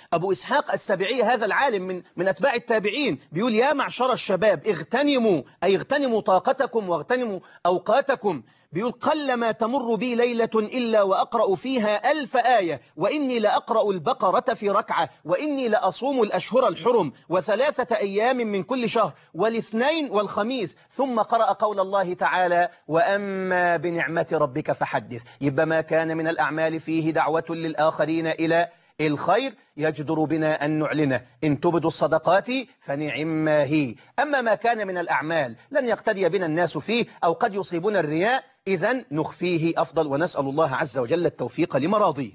أبو إسحاق السبيعي هذا العالم من أتباع التابعين بيقول يا معشر الشباب اغتنموا، أي اغتنموا طاقتكم واغتنموا أوقاتكم. بيقول قلما تمر بي ليلة إلا وأقرأ فيها 1000 آية، وإني لأقرأ البقرة في ركعة، وإني لأصوم الأشهر الحرم، و3 أيام من كل شهر، والاثنين والخميس. ثم قرأ قول الله تعالى وأما بنعمة ربك فحدث. يبقى ما كان من الأعمال فيه دعوة للآخرين إلى الخير يجدر بنا أن نعلنه. إن تبدوا الصدقات فنعما هي. أما ما كان من الأعمال لن يقتدي بنا الناس فيه أو قد يصيبنا الرياء، إذن نخفيه أفضل، ونسأل الله عز وجل التوفيق لمراضيه.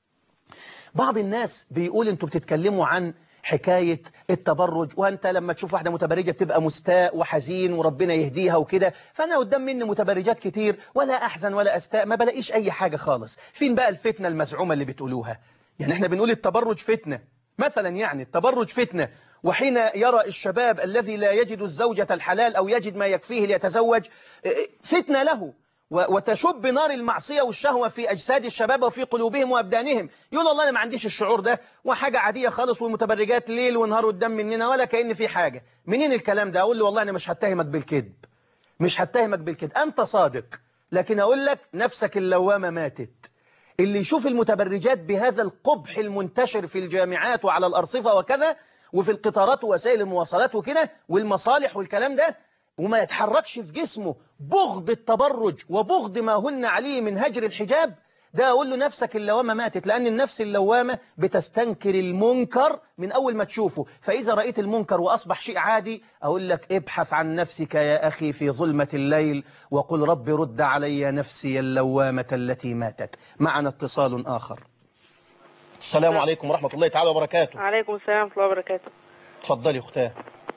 بعض الناس بيقول أنتوا بتتكلموا عن حكاية التبرج، وأنت لما تشوف واحدة متبرجة بتبقى مستاء وحزين وربنا يهديها وكده. فأنا قدام مني متبرجات كتير ولا أحزن ولا أستاء، ما بلاقيش أي حاجة خالص. فين بقى الفتنة المزعومة اللي بتقولوها؟ يعني احنا بنقول التبرج فتنة مثلا، يعني التبرج فتنة، وحين يرى الشباب الذي لا يجد الزوجة الحلال أو يجد ما يكفيه ليتزوج فتنة له، وتشب نار المعصية والشهوة في أجساد الشباب وفي قلوبهم وأبدانهم. يقول والله أنا ما عنديش الشعور ده، وحاجة عادية خالص، والمتبرجات ليل ونهار قدام مننا ولا كأن في حاجة. منين الكلام ده؟ أقول له والله أنا مش هتهمك بالكذب، مش هتهمك بالكذب، أنت صادق، لكن أقول لك نفسك اللوامة ماتت. اللي يشوف المتبرجات بهذا القبح المنتشر في الجامعات وعلى الأرصفة وكذا، وفي القطارات ووسائل المواصلات وكده والمصالح والكلام ده، وما يتحركش في جسمه بغض التبرج وبغض ما هن عليه من هجر الحجاب، ده أقول له نفسك اللوامة ماتت. لأن النفس اللوامة بتستنكر المنكر من أول ما تشوفه. فإذا رأيت المنكر وأصبح شيء عادي، أقول لك ابحث عن نفسك يا أخي في ظلمة الليل، وقل رب رد علي نفسي اللوامة التي ماتت. معنا اتصال آخر. السلام عليكم ورحمة الله تعالى وبركاته. عليكم السلام ورحمة الله وبركاته. تفضلي أختاه.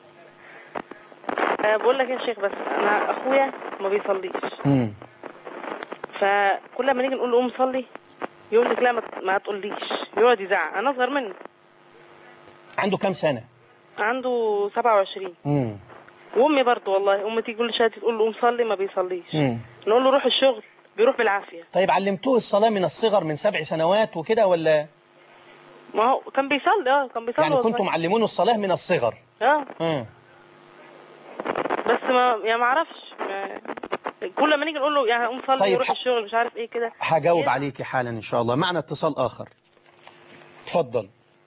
بقول لك يا شيخ، بس أنا أخويا ما بيصليش. فكل ما نيجي نقول له قوم صلي يقول لك لا ما تقوليش، يقعد يزعق. أنا أصغر منه. عنده كام سنة؟ عنده 27. وأمي برضه والله، أمي تيجي كل شوية تقول له قوم صلي ما بيصليش. نقول له روح الشغل بيروح بالعافية. طيب علمتوه الصلاة من الصغر من 7 سنوات وكده ولا؟ ما هو كان بيصلي. كان بيصلي يعني كنتم معلمونه الصلاة من الصغر؟ بس ما اعرفش، كل ما نيجي نقول له يعني قوم صلي. طيب يروح الشغل مش عارف ايه كده. هجاوب عليكي حالا ان شاء الله. معنا اتصال اخر. اتفضلي.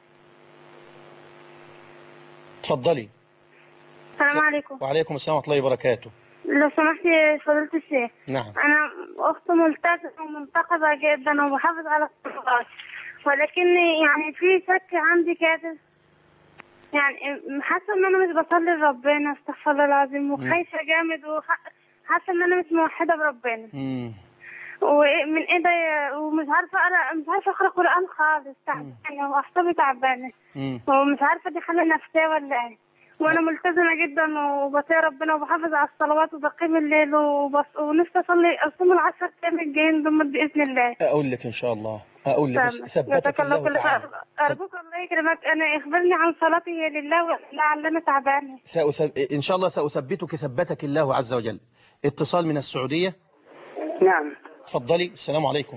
السلام عليكم. وعليكم السلام ورحمة الله وبركاته. لو سمحت يا فضيلة الشيخ. نعم. أنا أخت ملتزمة ومنتقبة جدا وبحافظ على الصلوات، ولكن يعني في شك عندي كده، يعني حاسة إن أنا مش بصلي لربنا، استغفر الله العظيم، وخايفة جامد، وحاسة إن أنا مش موحدة بربنا. ومن إيه ده، ومش عارفة أقرأ قرآن خالص، تعبانة وأعصابي تعبانة، ومش عارفة دي حالة نفسية ولا إيه. وانا ملتزمه جدا وبطيع ربنا وبحافظ على الصلوات وبقيم الليل ونفسي اصوم ال10 ايام الجايين دول باذن الله. اقول لك ان شاء الله، اقول لك ثبتك الله تعالى. ارجوك الله يكرمك، انا اخبرني عن صلاتي لله لعل انا تعبانه. ان شاء الله ساثبتك ثبتك الله عز وجل. اتصال من السعوديه. نعم. اتفضلي. السلام عليكم.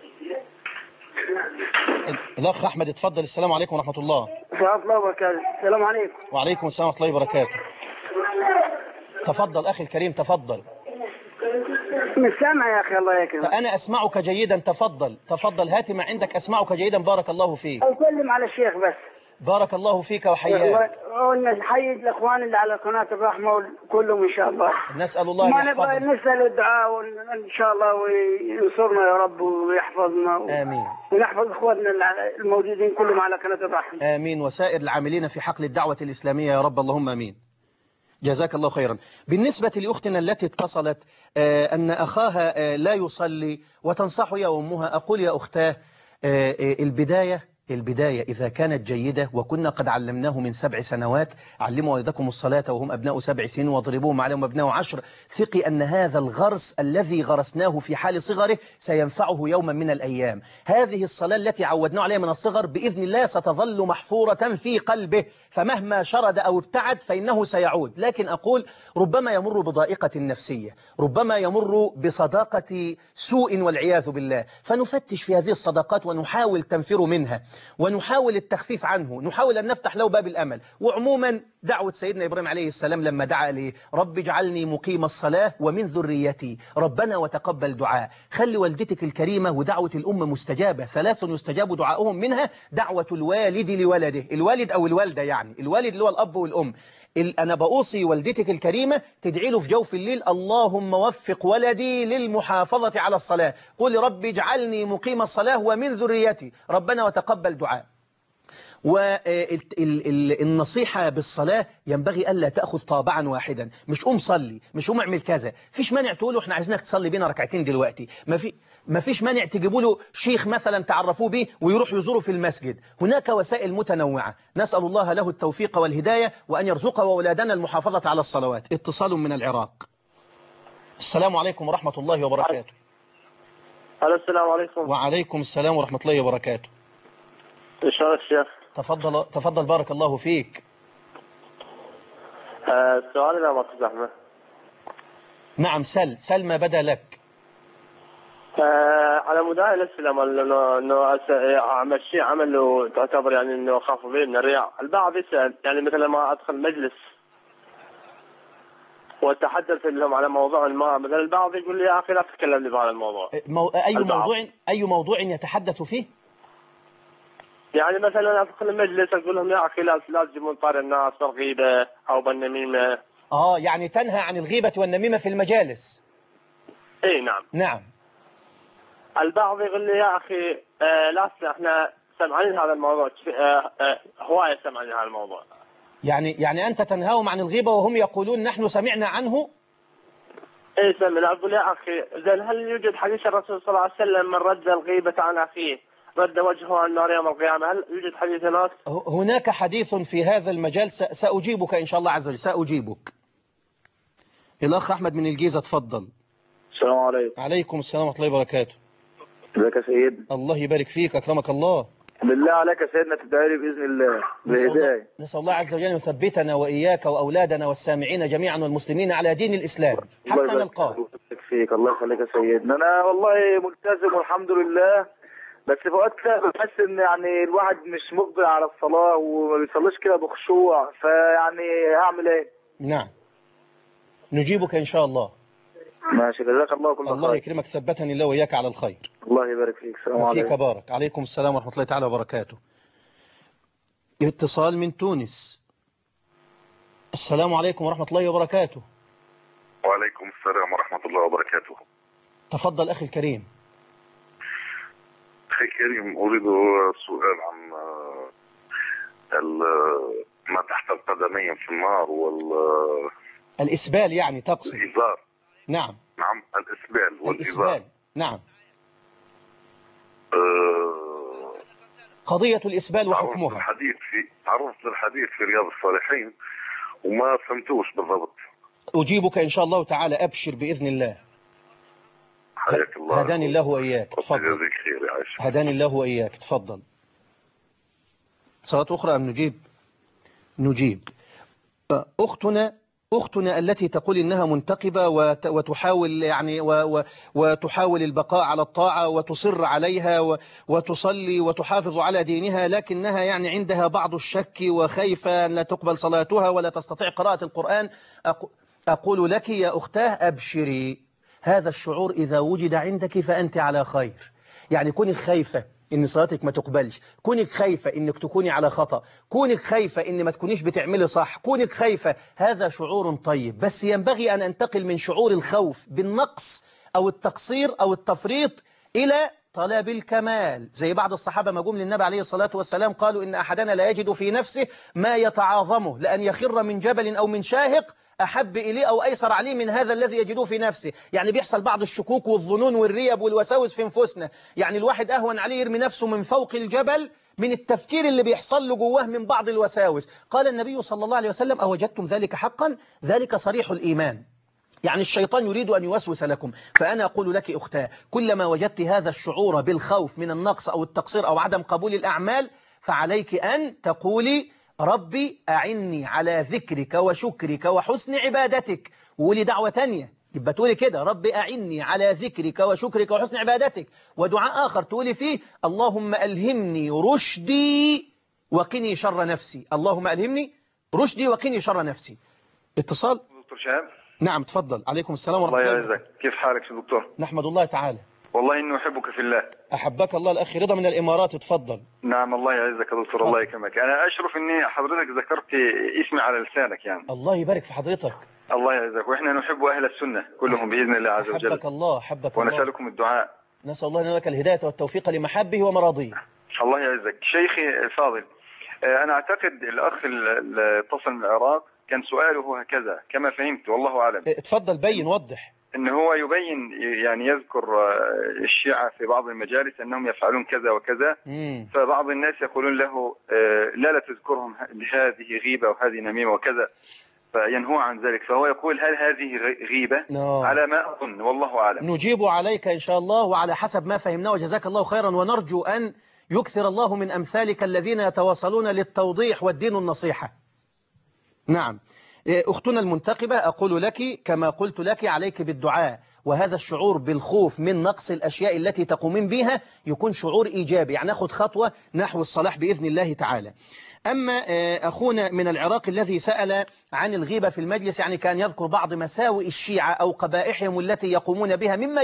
الاخ احمد اتفضل. السلام عليكم ورحمه الله. ورحمة الله وبركاته. السلام عليكم. وعليكم السلام ورحمة الله وبركاته. تفضل أخي الكريم، تفضل. مش سامع يا أخي، الله يكرمك. فأنا أسمعك جيدا، تفضل هات ما عندك، أسمعك جيدا. بارك الله فيك. أسلم على الشيخ بس. بارك الله فيك وحياك. ونحيي الإخوان اللي على قناة الرحمة كلهم إن شاء الله. نسأل الله أن يحفظنا. نسأل الدعاء إن شاء الله وينصرنا يا رب ويحفظنا. آمين. ونحفظ إخواننا الموجودين كلهم على قناة الرحمة. آمين. وسائر العاملين في حقل الدعوة الإسلامية يا رب، اللهم آمين. جزاك الله خيرا. بالنسبة لأختنا التي اتصلت أن أخاها لا يصلي وتنصح يا أمها، أقول يا أختاه البداية إذا كانت جيدة، وكنا قد علمناه من 7 سنوات، علموا أولادكم الصلاة وهم أبناء 7 سنين واضربوهم عليهم أبناء 10. ثقي أن هذا الغرس الذي غرسناه في حال صغره سينفعه يوما من الأيام. هذه الصلاة التي عودناه عليها من الصغر بإذن الله ستظل محفورة في قلبه، فمهما شرد أو ابتعد فإنه سيعود. لكن أقول ربما يمر بضائقة نفسية، ربما يمر بصداقة سوء والعياذ بالله، فنفتش في هذه الصداقات ونحاول تنفر منها. ونحاول التخفيف عنه، نحاول أن نفتح له باب الأمل. وعموما دعوة سيدنا إبراهيم عليه السلام لما دعا لي رب اجعلني مقيم الصلاة ومن ذريتي ربنا وتقبل دعاء. خلي والدتك الكريمة ودعوة الأم مستجابة، 3 يستجاب دعاؤهم، منها دعوة الوالد لولده، الوالد أو الوالدة، يعني الوالد اللي هو الأب والأم. أنا بأوصي والدتك الكريمة تدعي له في جوف الليل اللهم وفق ولدي للمحافظة على الصلاة، قل رب اجعلني مقيم الصلاة ومن ذريتي ربنا وتقبل دعاء. والنصيحة بالصلاة ينبغي ألا تأخذ طابعا واحدا، مش قوم صلي، مش قوم اعمل كذا. فيش مانع تقول له احنا عايزينك تصلي بينا ركعتين دلوقتي، ما فيش مانع تجيبوا له شيخ مثلا تعرفوه به ويروح يزوره في المسجد. هناك وسائل متنوعة، نسأل الله له التوفيق والهداية وأن يرزق أولادنا المحافظة على الصلوات. اتصال من العراق. السلام عليكم ورحمة الله وبركاته. السلام عليكم. وعليكم السلام ورحمة الله وبركاته. إن شاء الله الشيخ. تفضل بارك الله فيك. السؤال إذا ما تزحمه. نعم سل ما بدا لك. على مدعي الاسلام انه اعمل شيء عمل تعتبر يعني انه خاف به من الرياء. البعض يسال يعني مثل ما ادخل مجلس واتحدث لهم على موضوع ما، مثلا البعض يقول لي يا اخي لا تتكلمني بهذا الموضوع. اي موضوع يتحدث فيه؟ يعني مثلا ادخل المجلس اقول لهم يا اخي لا تجيبون طار الناس بالغيبه او بالنميمه. يعني تنهى عن الغيبه والنميمه في المجالس. اي نعم. البعض يقول لي يا أخي لا احنا سمعانين هذا الموضوع، هواية سمعانين هذا الموضوع. يعني أنت تنهاهم عن الغيبة وهم يقولون نحن سمعنا عنه؟ اي سمعنا. أقول يا أخي زين هل يوجد حديث الرسول صلى الله عليه وسلم من رد الغيبة عن أخيه رد وجهه عن النار يوم القيامة؟ هل يوجد حديث هناك؟ هناك حديث في هذا المجال، سأجيبك إن شاء الله عز وجل، سأجيبك. الأخ أحمد من الجيزة تفضل. السلام عليكم. عليكم السلام ورحمة الله وبركاته. ازيك يا سيد؟ الله يبارك فيك أكرمك الله. بالله عليك يا سيدنا تدعي لي بإذن الله بالهداية. نسأل الله عز وجل أن يثبتنا وإياك وأولادنا والسامعين جميعا والمسلمين على دين الإسلام حتى نلقاه. الله فيك، الله يخليك يا سيدنا. أنا والله ملتزم والحمد لله، بس في وقت بحس إن يعني الواحد مش مقبل على الصلاة وما بيصليش كده بخشوع، فيعني أعمل إيه؟ نعم نجيبك إن شاء الله. ماشي جزاك الله كل خير. الله يكرمك، ثبتني الله وإياك على الخير. الله يبارك فيك. السلام عليكم. وفيك بارك. عليكم السلام ورحمة الله تعالى وبركاته. اتصال من تونس. السلام عليكم ورحمة الله وبركاته. وعليكم السلام ورحمة الله وبركاته. تفضل أخي الكريم. أخي الكريم أريد سؤال عن ما تحت القدمين في النار الإسبال يعني تقصد؟ الإزار. نعم الإسبال والإزار. الإسبال نعم. قضية الإسبال وحكمها. تعرضت للحديث في رياض الصالحين وما فهمتوش بالضبط. أجيبك إن شاء الله تعالى، أبشر بإذن الله. حياك الله. هداني الله وإياك. تفضل. هداني الله وإياك. تفضل. صلاة أخرى أم نجيب. أختنا التي تقول إنها منتقبة وتحاول يعني وتحاول البقاء على الطاعة وتصر عليها وتصلي وتحافظ على دينها، لكنها يعني عندها بعض الشك وخايفة أن لا تقبل صلاتها ولا تستطيع قراءة القرآن. أقول لك يا أختاه أبشري، هذا الشعور إذا وجد عندك فأنت على خير. يعني كوني خايفة إن صلاتك ما تقبلش، كونك خايفة إنك تكوني على خطأ، كونك خايفة إن ما تكونيش بتعملي صح، كونك خايفة، هذا شعور طيب. بس ينبغي أن أنتقل من شعور الخوف بالنقص أو التقصير أو التفريط إلى طلب الكمال. زي بعض الصحابة ما جم للنبي عليه الصلاة والسلام قالوا إن أحدنا لا يجد في نفسه ما يتعاظمه، لأن يخر من جبل أو من شاهق أحب إليه أو أيسر عليه من هذا الذي يجدوه في نفسه. يعني بيحصل بعض الشكوك والظنون والريب والوساوس في نفوسنا. يعني الواحد أهون عليه يرمي نفسه من فوق الجبل من التفكير اللي بيحصل له جواه من بعض الوساوس. قال النبي صلى الله عليه وسلم أوجدتم ذلك حقا؟ ذلك صريح الإيمان. يعني الشيطان يريد أن يوسوس لكم. فأنا أقول لك أختاه، كلما وجدت هذا الشعور بالخوف من النقص أو التقصير أو عدم قبول الأعمال فعليك أن تقولي ربي أعني على ذكرك وشكرك وحسن عبادتك. وقولي دعوة تانية، يبقى تقولي كده رب أعني على ذكرك وشكرك وحسن عبادتك. ودعاء آخر تقولي فيه اللهم ألهمني رشدي وقني شر نفسي. اللهم ألهمني رشدي وقني شر نفسي. اتصال دكتور شهاب. نعم تفضل. عليكم السلام ورحمة الله. الله يعزك. كيف حالك يا دكتور؟ نحمد الله تعالى. والله إنه أحبك في الله. أحبك الله. الأخ رضا من الإمارات تفضل. نعم الله يعزك يا دكتور. الله يكرمك. أنا أشرف إني حضرتك ذكرت اسمي على لسانك يعني. الله يبارك في حضرتك. الله يعزك. وإحنا نحب أهل السنة كلهم بإذن الله عز وجل. حبك الله. حبك الله. ونسألكم الدعاء. نسأل الله لنا لك الهداية والتوفيق لمحبه ومراضيه. الله يعزك. شيخي الفاضل، أنا أعتقد الأخ اللي اتصل من العراق كان سؤاله هكذا كما فهمت والله أعلم. اتفضل بين وضح. إن هو يبين يعني يذكر الشيعة في بعض المجالس أنهم يفعلون كذا وكذا. فبعض الناس يقولون له لا تذكرهم، هذه غيبة وهذه نميمة وكذا، فينهو عن ذلك. فهو يقول هل هذه غيبة؟ على ما أظن والله أعلم. نجيب عليك إن شاء الله وعلى حسب ما فهمناه وجزاك الله خيرا. ونرجو أن يكثر الله من أمثالك الذين يتواصلون للتوضيح والدين النصيحة. نعم أختنا المنتقبة أقول لك كما قلت لك عليك بالدعاء، وهذا الشعور بالخوف من نقص الأشياء التي تقومين بها يكون شعور إيجابي، يعني ناخد خطوة نحو الصلاح بإذن الله تعالى. أما أخونا من العراق الذي سأل عن الغيبة في المجلس، يعني كان يذكر بعض مساوئ الشيعة أو قبائحهم التي يقومون بها مما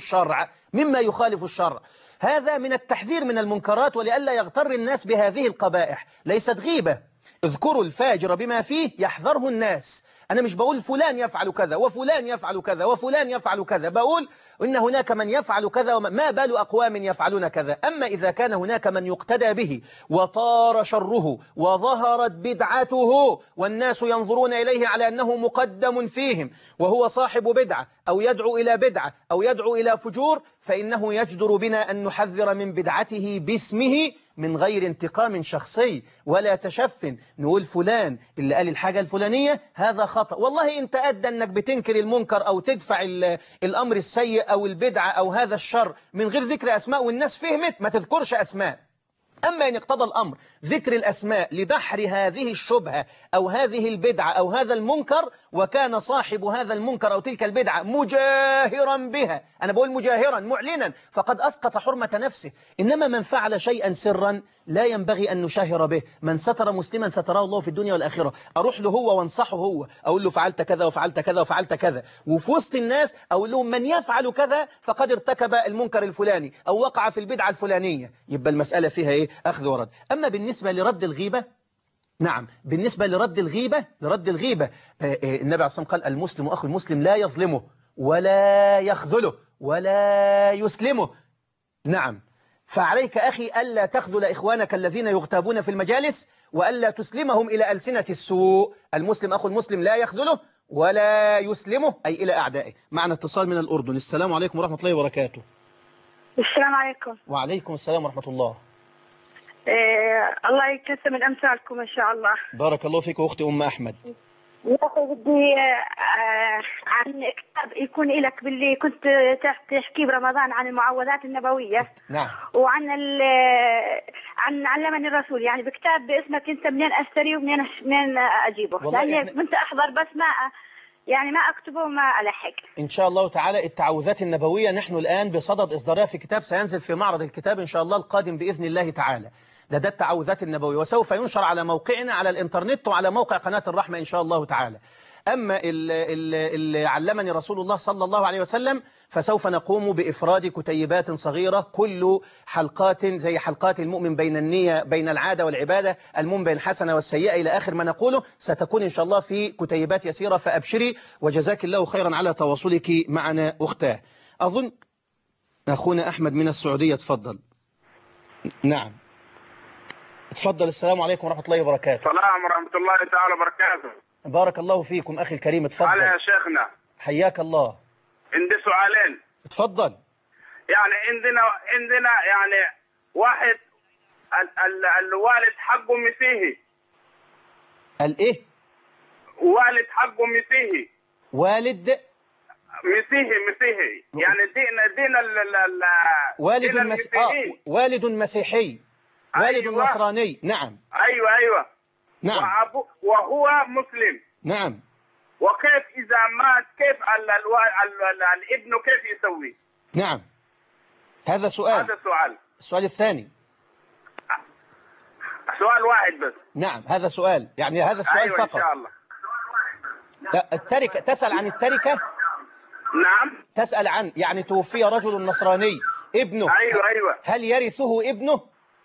يخالف الشرع، هذا من التحذير من المنكرات ولئلا يغتر الناس بهذه القبائح. ليست غيبة. اذكروا الفاجر بما فيه يحذره الناس. أنا مش بقول فلان يفعل كذا وفلان يفعل كذا وفلان يفعل كذا، بقول إن هناك من يفعل كذا وما بال أقوام يفعلون كذا. أما إذا كان هناك من يقتدى به وطار شره وظهرت بدعته والناس ينظرون إليه على أنه مقدم فيهم وهو صاحب بدعة أو يدعو إلى بدعة أو يدعو إلى فجور، فإنه يجدر بنا أن نحذر من بدعته باسمه من غير انتقام شخصي ولا تشف. نقول فلان اللي قال الحاجة الفلانية هذا خطأ، والله انت أدى أنك بتنكر المنكر أو تدفع الأمر السيء أو البدعة أو هذا الشر من غير ذكر أسماء والناس فهمت، ما تذكرش أسماء. أما إن اقتضى الأمر ذكر الأسماء لدحر هذه الشبهة أو هذه البدعة أو هذا المنكر، وكان صاحب هذا المنكر أو تلك البدعة مجاهرا بها، أنا بقول مجاهرا معلنا، فقد أسقط حرمة نفسه. إنما من فعل شيئا سرا لا ينبغي أن نشاهر به. من ستر مسلما ستراه الله في الدنيا والآخرة. أروح له هو وانصحه هو، أقول له فعلت كذا وفعلت كذا وفعلت كذا، وفي وسط الناس أقول لهم من يفعل كذا فقد ارتكب المنكر الفلاني أو وقع في البدعة الفلانية. يبقى المسألة فيها إيه؟ أخذ ورد. أما بالنسبة لرد الغيبة، نعم بالنسبة لرد الغيبة النبي عليه الصلاة والسلام قال المسلم أخو المسلم لا يظلمه ولا يخذله ولا يسلمه. نعم، فعليك أخي ألا تخذل إخوانك الذين يغتابون في المجالس وألا تسلمهم إلى ألسنة السوء. المسلم أخو المسلم لا يخذله ولا يسلمه، أي إلى أعدائه. معنا اتصال من الأردن. السلام عليكم ورحمة الله وبركاته. السلام عليكم. وعليكم السلام ورحمة الله. الله يكثر من أمثالكم إن شاء الله. بارك الله فيك أختي أم أحمد. يا أخي بدي عن كتاب يكون لك باللي كنت تحكي برمضان عن المعوذات النبوية. نعم. وعن عن علمني الرسول، يعني بكتاب باسمك أنت منين أشتريه ومنين أجيبه، لأني كنت أحضر بس ما أكتبه ما ألحق. إن شاء الله تعالى التعوذات النبوية نحن الآن بصدد إصدارها في كتاب سينزل في معرض الكتاب إن شاء الله القادم بإذن الله تعالى. ده التعوذات النبوية، وسوف ينشر على موقعنا على الإنترنت وعلى موقع قناة الرحمة إن شاء الله تعالى. أما اللي علمني رسول الله صلى الله عليه وسلم فسوف نقوم بإفراد كتيبات صغيرة، كل حلقات زي حلقات المؤمن بين النية بين العادة والعبادة، المؤمن بين الحسنة والسيئة إلى آخر ما نقوله، ستكون إن شاء الله في كتيبات يسيرة، فأبشري وجزاك الله خيرا على تواصلك معنا أختاه. أظن أخونا أحمد من السعودية تفضل. نعم تفضل. السلام عليكم ورحمة الله وبركاته. السلام ورحمة الله تعالى وبركاته. بارك الله فيكم أخي الكريم. تفضل. على يا شيخنا. حياك الله. عندي سؤالين. تفضل. يعني عندنا يعني واحد الوالد حقه مسيحي. الإيه؟ والد حقه مسيحي. والد مسيحي يعني دين والد مسيحي. والد أيوة. نصراني. نعم. أيوة نعم. وهو مسلم. نعم. وكيف إذا مات كيف الابن كيف يسوي؟ نعم هذا سؤال. هذا سؤال. السؤال الثاني سؤال واحد بس. نعم هذا سؤال، يعني هذا السؤال أيوة فقط. إن شاء الله. التركة، تسأل عن التركة؟ نعم. تسأل عن يعني توفي رجل نصراني ابنه. أيوة. هل يرثه ابنه؟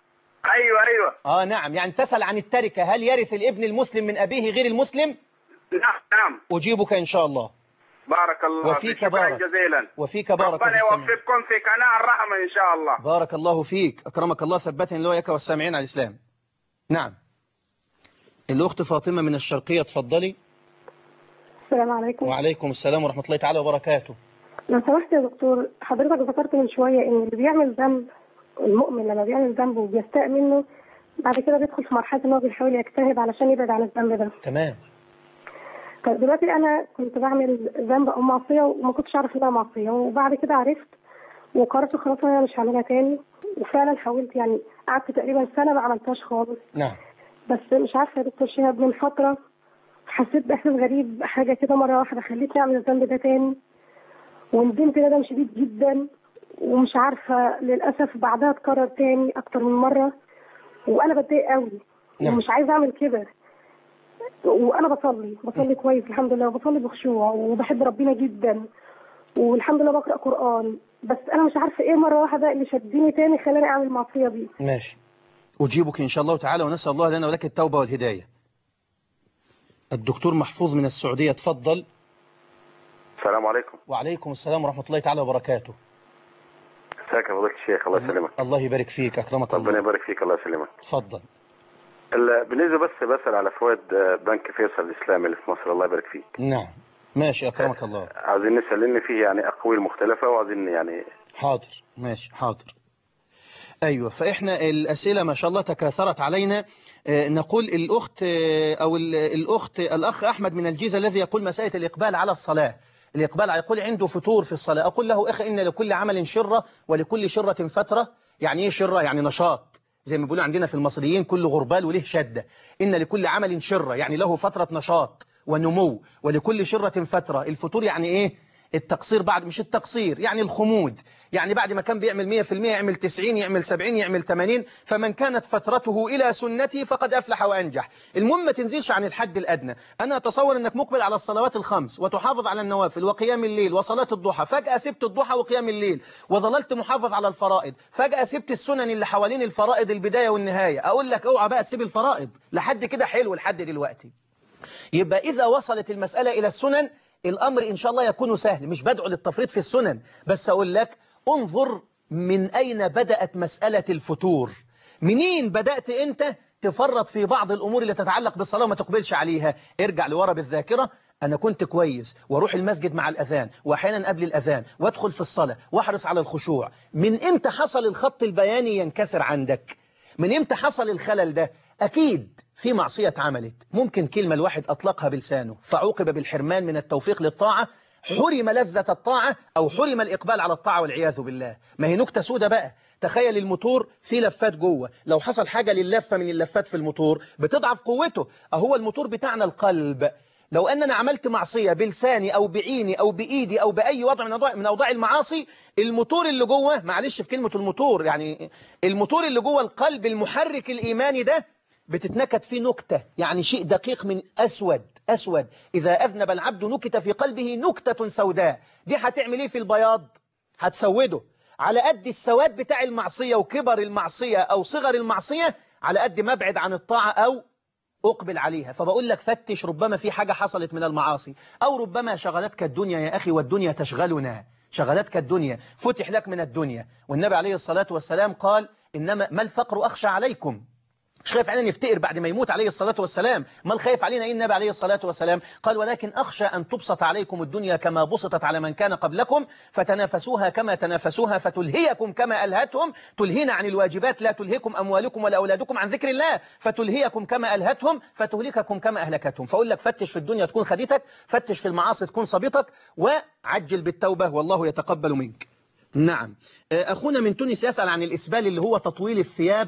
أيوة. نعم، يعني تسأل عن التركة، هل يرث الابن المسلم من أبيه غير المسلم؟ نعم. أجيبك إن شاء الله. بارك الله وفيك بارك جزيلا. وفيك بارك. ربنا يوفقكم في قناة الرحمة إن شاء الله. بارك الله فيك، أكرمك الله، ثبتني الله وإياك والسامعين على الإسلام. نعم. الأخت فاطمة من الشرقية، تفضلي. السلام عليكم. وعليكم السلام ورحمة الله تعالى وبركاته. لو سمحت يا دكتور، حضرتك ذكرت من شوية إن اللي بيعمل ذنب، المؤمن لما بيعمل ذنب وبيستاء منه بعد كده بيدخل في مرحلة إن هو بيحاول يجتهد علشان يبعد عن الذنب ده. تمام. طيب دلوقتي أنا كنت بعمل ذنب أو معصية وما كنتش أعرف إنها معصية، وبعد كده عرفت وقررت خلاص أنا مش هعملها تاني، وفعلا حاولت، يعني قعدت تقريبا سنة ما عملتهاش خالص. نعم. بس مش عارفة يا دكتور شهاب، من فترة حسيت بإحساس غريب، حاجة كده مرة واحدة خلتني أعمل الذنب ده تاني، وندمت ندم شديد جدا، ومش عارفة للأسف بعدها اتكرر تاني أكتر من مرة، وأنا بتضايق قوي. ومش عايزة أعمل كده. وأنا بصلي كويس الحمد لله، وبصلي بخشوع وبحب ربنا جدا، والحمد لله بقرأ قرآن، بس أنا مش عارفة إيه مرة واحدة اللي شدني تاني خلاني أعمل المعصية دي. ماشي، أجيبك إن شاء الله تعالى، ونسأل الله لنا ولك التوبة والهداية. الدكتور محفوظ من السعودية، تفضل. السلام عليكم. وعليكم السلام ورحمة الله تعالى وبركاته. ازيك يا فضيلة الشيخ؟ الله يسلمك. الله يبارك فيك، أكرمك الله. ربنا يبارك فيك، الله يسلمك. تفضل. بالنسبة بس بسأل على فوائد بنك فيصل الإسلامي اللي في مصر، الله يبارك فيك. نعم ماشي، أكرمك الله. عايزين نسأل لأن فيه يعني أقوال مختلفة، وعايزين يعني. حاضر ماشي حاضر. أيوة، فإحنا الأسئلة ما شاء الله تكاثرت علينا. نقول الأخت أو الأخ أحمد من الجيزة الذي يقول مسألة الإقبال على الصلاة، الإقبال يقول عنده فتور في الصلاة. أقول له أخي إن لكل عمل شرة ولكل شرة فترة. يعني إيه شرة؟ يعني نشاط، زي ما بيقولوا عندنا في المصريين كل غربال وله شدة. إن لكل عمل شرة يعني له فترة نشاط ونمو، ولكل شرة فترة. الفتور يعني إيه؟ التقصير بعد، مش التقصير يعني الخمود، يعني بعد ما كان بيعمل 100% يعمل 90، يعمل 70، يعمل 80. فمن كانت فترته إلى سنتي فقد أفلح وأنجح. المهم ما تنزلش عن الحد الأدنى. أنا أتصور أنك مقبل على الصلوات الخمس وتحافظ على النوافل وقيام الليل وصلاة الضحى، فجأة سبت الضحى وقيام الليل وظللت محافظ على الفرائض، فجأة سبت السنن اللي حوالين الفرائض البداية والنهاية. أقول لك اوعى بقى تسيب الفرائض لحد كده، حلو لحد دلوقتي. يبقى إذا وصلت المسألة إلى السنن الأمر إن شاء الله يكون سهل. مش بدعو للتفريط في السنن، بس أقول لك انظر من أين بدأت مسألة الفتور. منين بدأت أنت تفرط في بعض الأمور اللي تتعلق بالصلاة وما تقبلش عليها؟ ارجع لورا بالذاكرة. أنا كنت كويس وأروح المسجد مع الأذان وأحيانا قبل الأذان وأدخل في الصلاة وأحرص على الخشوع. من إمتى حصل الخط البياني ينكسر عندك؟ من إمتى حصل الخلل ده؟ أكيد في معصية عملت، ممكن كلمة الواحد أطلقها بلسانه فعوقب بالحرمان من التوفيق للطاعة، حرم لذة الطاعة أو حرم الإقبال على الطاعة والعياذ بالله. ما هي نكتة سودة بقى. تخيل الموتور في لفات جوه، لو حصل حاجة لللفة من اللفات في الموتور بتضعف قوته. أهو الموتور بتاعنا القلب. لو أننا عملت معصية بلساني أو بعيني أو بإيدي أو بأي وضع من أوضاع المعاصي، الموتور اللي جوه، معلش في كلمة الموتور، يعني الموتور اللي جوه القلب المحرك الإيماني ده بتتنكت فيه نكتة، يعني شيء دقيق من أسود. إذا أذنب العبد نكت في قلبه نكتة سوداء. دي هتعمل إيه في البياض؟ هتسوده. على قد السواد بتاع المعصية وكبر المعصية أو صغر المعصية، على قد ما ابعد عن الطاعة أو أقبل عليها. فبقول لك فتش، ربما في حاجة حصلت من المعاصي، أو ربما شغلتك الدنيا يا أخي، والدنيا تشغلنا. شغلتك الدنيا، فتح لك من الدنيا. والنبي عليه الصلاة والسلام قال إنما ما الفقر أخشى عليكم. مش خايف علينا نفتقر بعد ما يموت عليه الصلاة والسلام. ما الخايف علينا؟ إيه النبي عليه الصلاة والسلام قال ولكن أخشى أن تبسط عليكم الدنيا كما بسطت على من كان قبلكم فتنافسوها كما تنافسوها فتلهيكم كما ألهتهم. تلهينا عن الواجبات، لا تلهيكم أموالكم ولا أولادكم عن ذكر الله، فتلهيكم كما ألهتهم فتهلككم كما أهلكتهم. فأقول لك فتش في الدنيا تكون خديتك، فتش في المعاصي تكون صبيتك، وعجل بالتوبة والله يتقبل منك. نعم. أخونا من تونس يسأل عن الإسبال اللي هو تطويل الثياب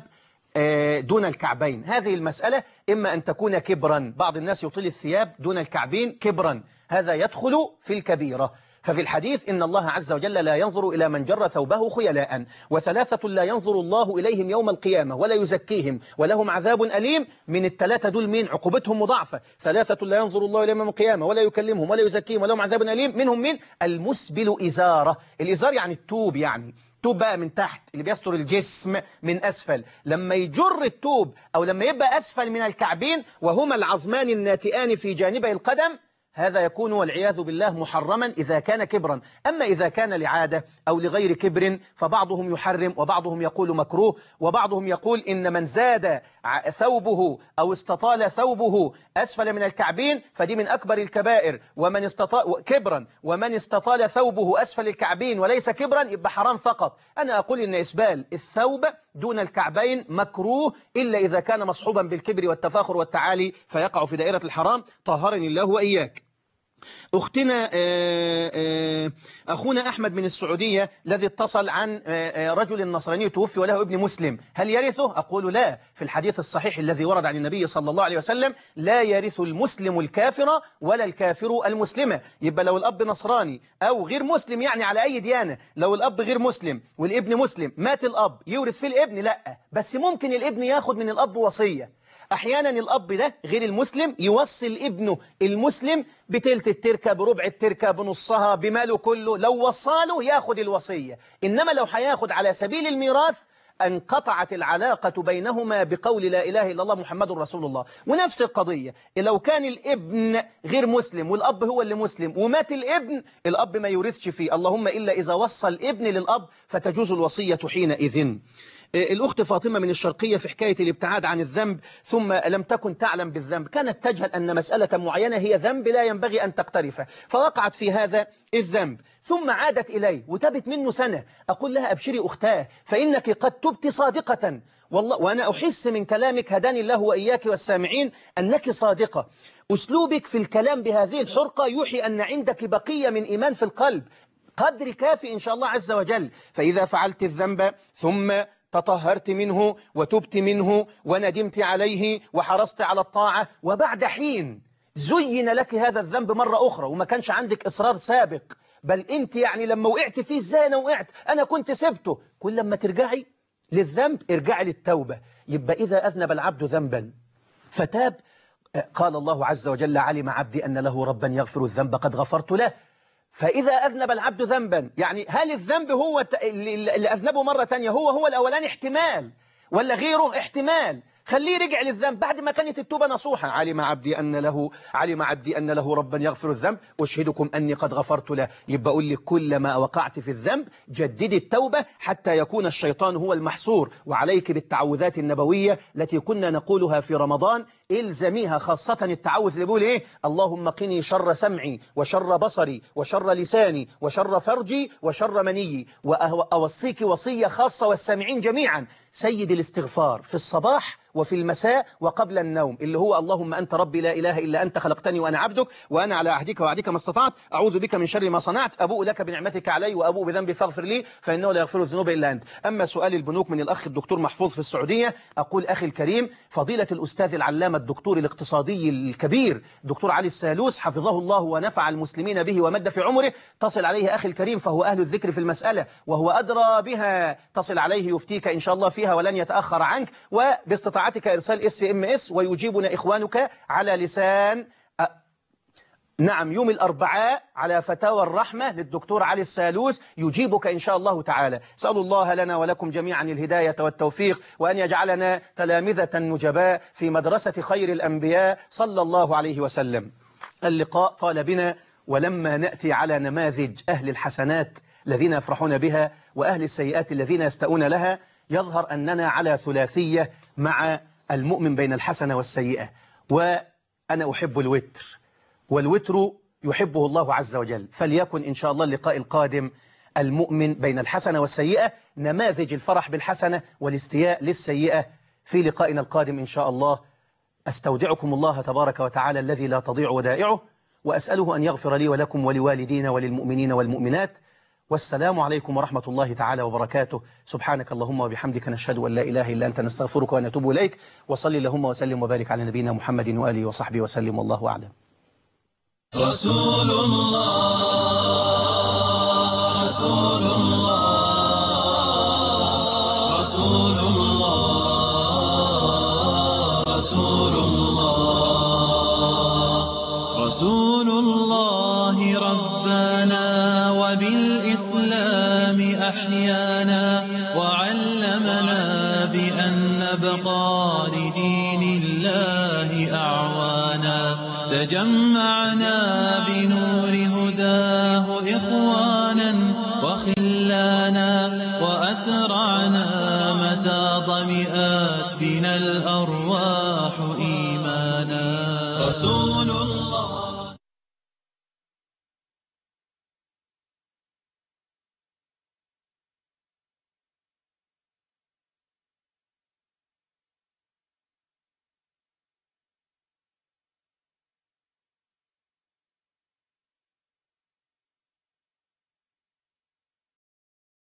دون الكعبين. هذه المسألة إما أن تكون كبرا، بعض الناس يطيل الثياب دون الكعبين كبرا، هذا يدخل في الكبيرة. ففي الحديث إن الله عز وجل لا ينظر إلى من جر ثوبه خيلاء، وثلاثة لا ينظر الله إليهم يوم القيامة ولا يزكيهم ولهم عذاب أليم. من الثلاثة دول مين؟ عقوبتهم مضاعفة. ثلاثة لا ينظر الله إليهم يوم القيامة ولا يكلمهم ولا يزكيهم ولهم عذاب أليم. منهم مين؟ المسبل إزارة. الإزار يعني التوب، يعني توب بقى من تحت اللي بيستر الجسم من أسفل. لما يجر التوب أو لما يبقى أسفل من الكعبين وهما العظمان الناتئان في جانبي القدم، هذا يكون والعياذ بالله محرما إذا كان كبرا. أما إذا كان لعادة أو لغير كبر فبعضهم يحرم وبعضهم يقول مكروه، وبعضهم يقول إن من زاد ثوبه أو استطال ثوبه أسفل من الكعبين فدي من أكبر الكبائر. ومن استطال كبرا ومن استطال ثوبه أسفل الكعبين وليس كبرا يبقى حرام فقط. أنا أقول إن إسبال الثوب دون الكعبين مكروه إلا إذا كان مصحوبا بالكبر والتفاخر والتعالي فيقع في دائرة الحرام. طهرني الله وإياك. أختنا أخونا أحمد من السعودية الذي اتصل عن رجل نصراني توفي وله ابن مسلم، هل يرثه؟ أقول لا. في الحديث الصحيح الذي ورد عن النبي صلى الله عليه وسلم لا يرث المسلم الكافر ولا الكافر المسلمة. يبقى لو الأب نصراني أو غير مسلم، يعني على أي ديانة، لو الأب غير مسلم والابن مسلم مات الأب يورث في الابن؟ لا، بس ممكن الابن ياخد من الأب وصية. أحيانا الأب ده غير المسلم يوصل ابنه المسلم بتلت التركة، بربع التركة، بنصها، بماله كله. لو وصاله ياخد الوصية. إنما لو هياخد على سبيل الميراث انقطعت العلاقة بينهما بقول لا إله إلا الله محمد رسول الله. ونفس القضية لو كان الابن غير مسلم والأب هو اللي مسلم ومات الابن، الأب ما يورثش فيه، اللهم إلا إذا وصى الابن للأب فتجوز الوصية حينئذ. الأخت فاطمة من الشرقية في حكاية الابتعاد عن الذنب ثم لم تكن تعلم بالذنب، كانت تجهل أن مسألة معينة هي ذنب لا ينبغي أن تقترفه، فوقعت في هذا الذنب ثم عادت إليه وتبت منه سنة. أقول لها أبشري أختاه فإنك قد تبت صادقة والله، وأنا أحس من كلامك هداني الله وإياك والسامعين أنك صادقة. أسلوبك في الكلام بهذه الحرقة يوحي أن عندك بقية من إيمان في القلب قدر كافي إن شاء الله عز وجل. فإذا فعلت الذنب ثم تطهرت منه وتبت منه وندمت عليه وحرصت على الطاعة، وبعد حين زين لك هذا الذنب مرة أخرى وما كانش عندك إصرار سابق، بل أنت يعني لما وقعت فيه إزاي أنا وقعت، أنا كنت سبته، كل لما ترجعي للذنب ارجعي للتوبة. يبقى إذا أذنب العبد ذنبا فتاب قال الله عز وجل علم عبدي أن له ربا يغفر الذنب قد غفرت له. فإذا أذنب العبد ذنبا، يعني هل الذنب هو اللي أذنبه مرة تانية هو الأولاني احتمال ولا غيره احتمال؟ خليه رجع للذنب بعد ما كانت التوبة نصوحة. علم عبدي أن له ربا يغفر الذنب أشهدكم أني قد غفرت له. يبقى أقول لك كلما وقعت في الذنب جددي التوبة حتى يكون الشيطان هو المحصور. وعليك بالتعوذات النبوية التي كنا نقولها في رمضان، إلزميها، خاصة التعوذ اللي بيقول إيه؟ اللهم قني شر سمعي وشر بصري وشر لساني وشر فرجي وشر مني. وأوصيك وصية خاصة والسامعين جميعا، سيد الاستغفار في الصباح وفي المساء وقبل النوم، اللي هو اللهم أنت ربي لا إله إلا أنت خلقتني وأنا عبدك وأنا على عهدك ووعدك ما استطعت، أعوذ بك من شر ما صنعت، أبوء لك بنعمتك علي وأبوء بذنبي فاغفر لي فإنه لا يغفر الذنوب إلا أنت. أما سؤال البنوك من الأخ الدكتور محفوظ في السعودية، أقول أخي الكريم فضيلة الأستاذ العلامة الدكتور الاقتصادي الكبير دكتور علي السالوس حفظه الله ونفع المسلمين به ومد في عمره، تصل عليه أخي الكريم فهو أهل الذكر في المسألة وهو أدرى بها، تصل عليه يفتيك إن شاء الله فيها ولن يتأخر عنك، وباستطاعتك إرسال SMS ويجيبنا إخوانك على لسان نعم يوم الأربعاء على فتاوى الرحمة للدكتور علي السالوس، يجيبك إن شاء الله تعالى. سأل الله لنا ولكم جميعا الهداية والتوفيق، وأن يجعلنا تلامذة نجباء في مدرسة خير الأنبياء صلى الله عليه وسلم. اللقاء طال بنا، ولما نأتي على نماذج أهل الحسنات الذين يفرحون بها وأهل السيئات الذين يستؤون لها، يظهر أننا على ثلاثية مع المؤمن بين الحسنة والسيئة. وأنا أحب الوتر، والوتر يحبه الله عز وجل، فليكن إن شاء الله اللقاء القادم المؤمن بين الحسنة والسيئة، نماذج الفرح بالحسنة والاستياء للسيئة في لقائنا القادم إن شاء الله. أستودعكم الله تبارك وتعالى الذي لا تضيع ودائعه، وأسأله أن يغفر لي ولكم ولوالدينا وللمؤمنين والمؤمنات. والسلام عليكم ورحمة الله تعالى وبركاته. سبحانك اللهم وبحمدك نشهد أن لا إله إلا أنت نستغفرك ونتوب إليك. وصلي اللهم وسلم وبارك على نبينا محمد وآله وصحبه وسلم، والله أعلم. رسول الله رسول الله رسول الله رسول الله رسول الله ربنا وبالإسلام أحيانا وعلمنا بأن نبقى لدين الله أعوانا تجمعنا بنور هداه إخوانا وخلانا وأترعنا متى ضمئات بنا الأرواح إيمانا رسول الله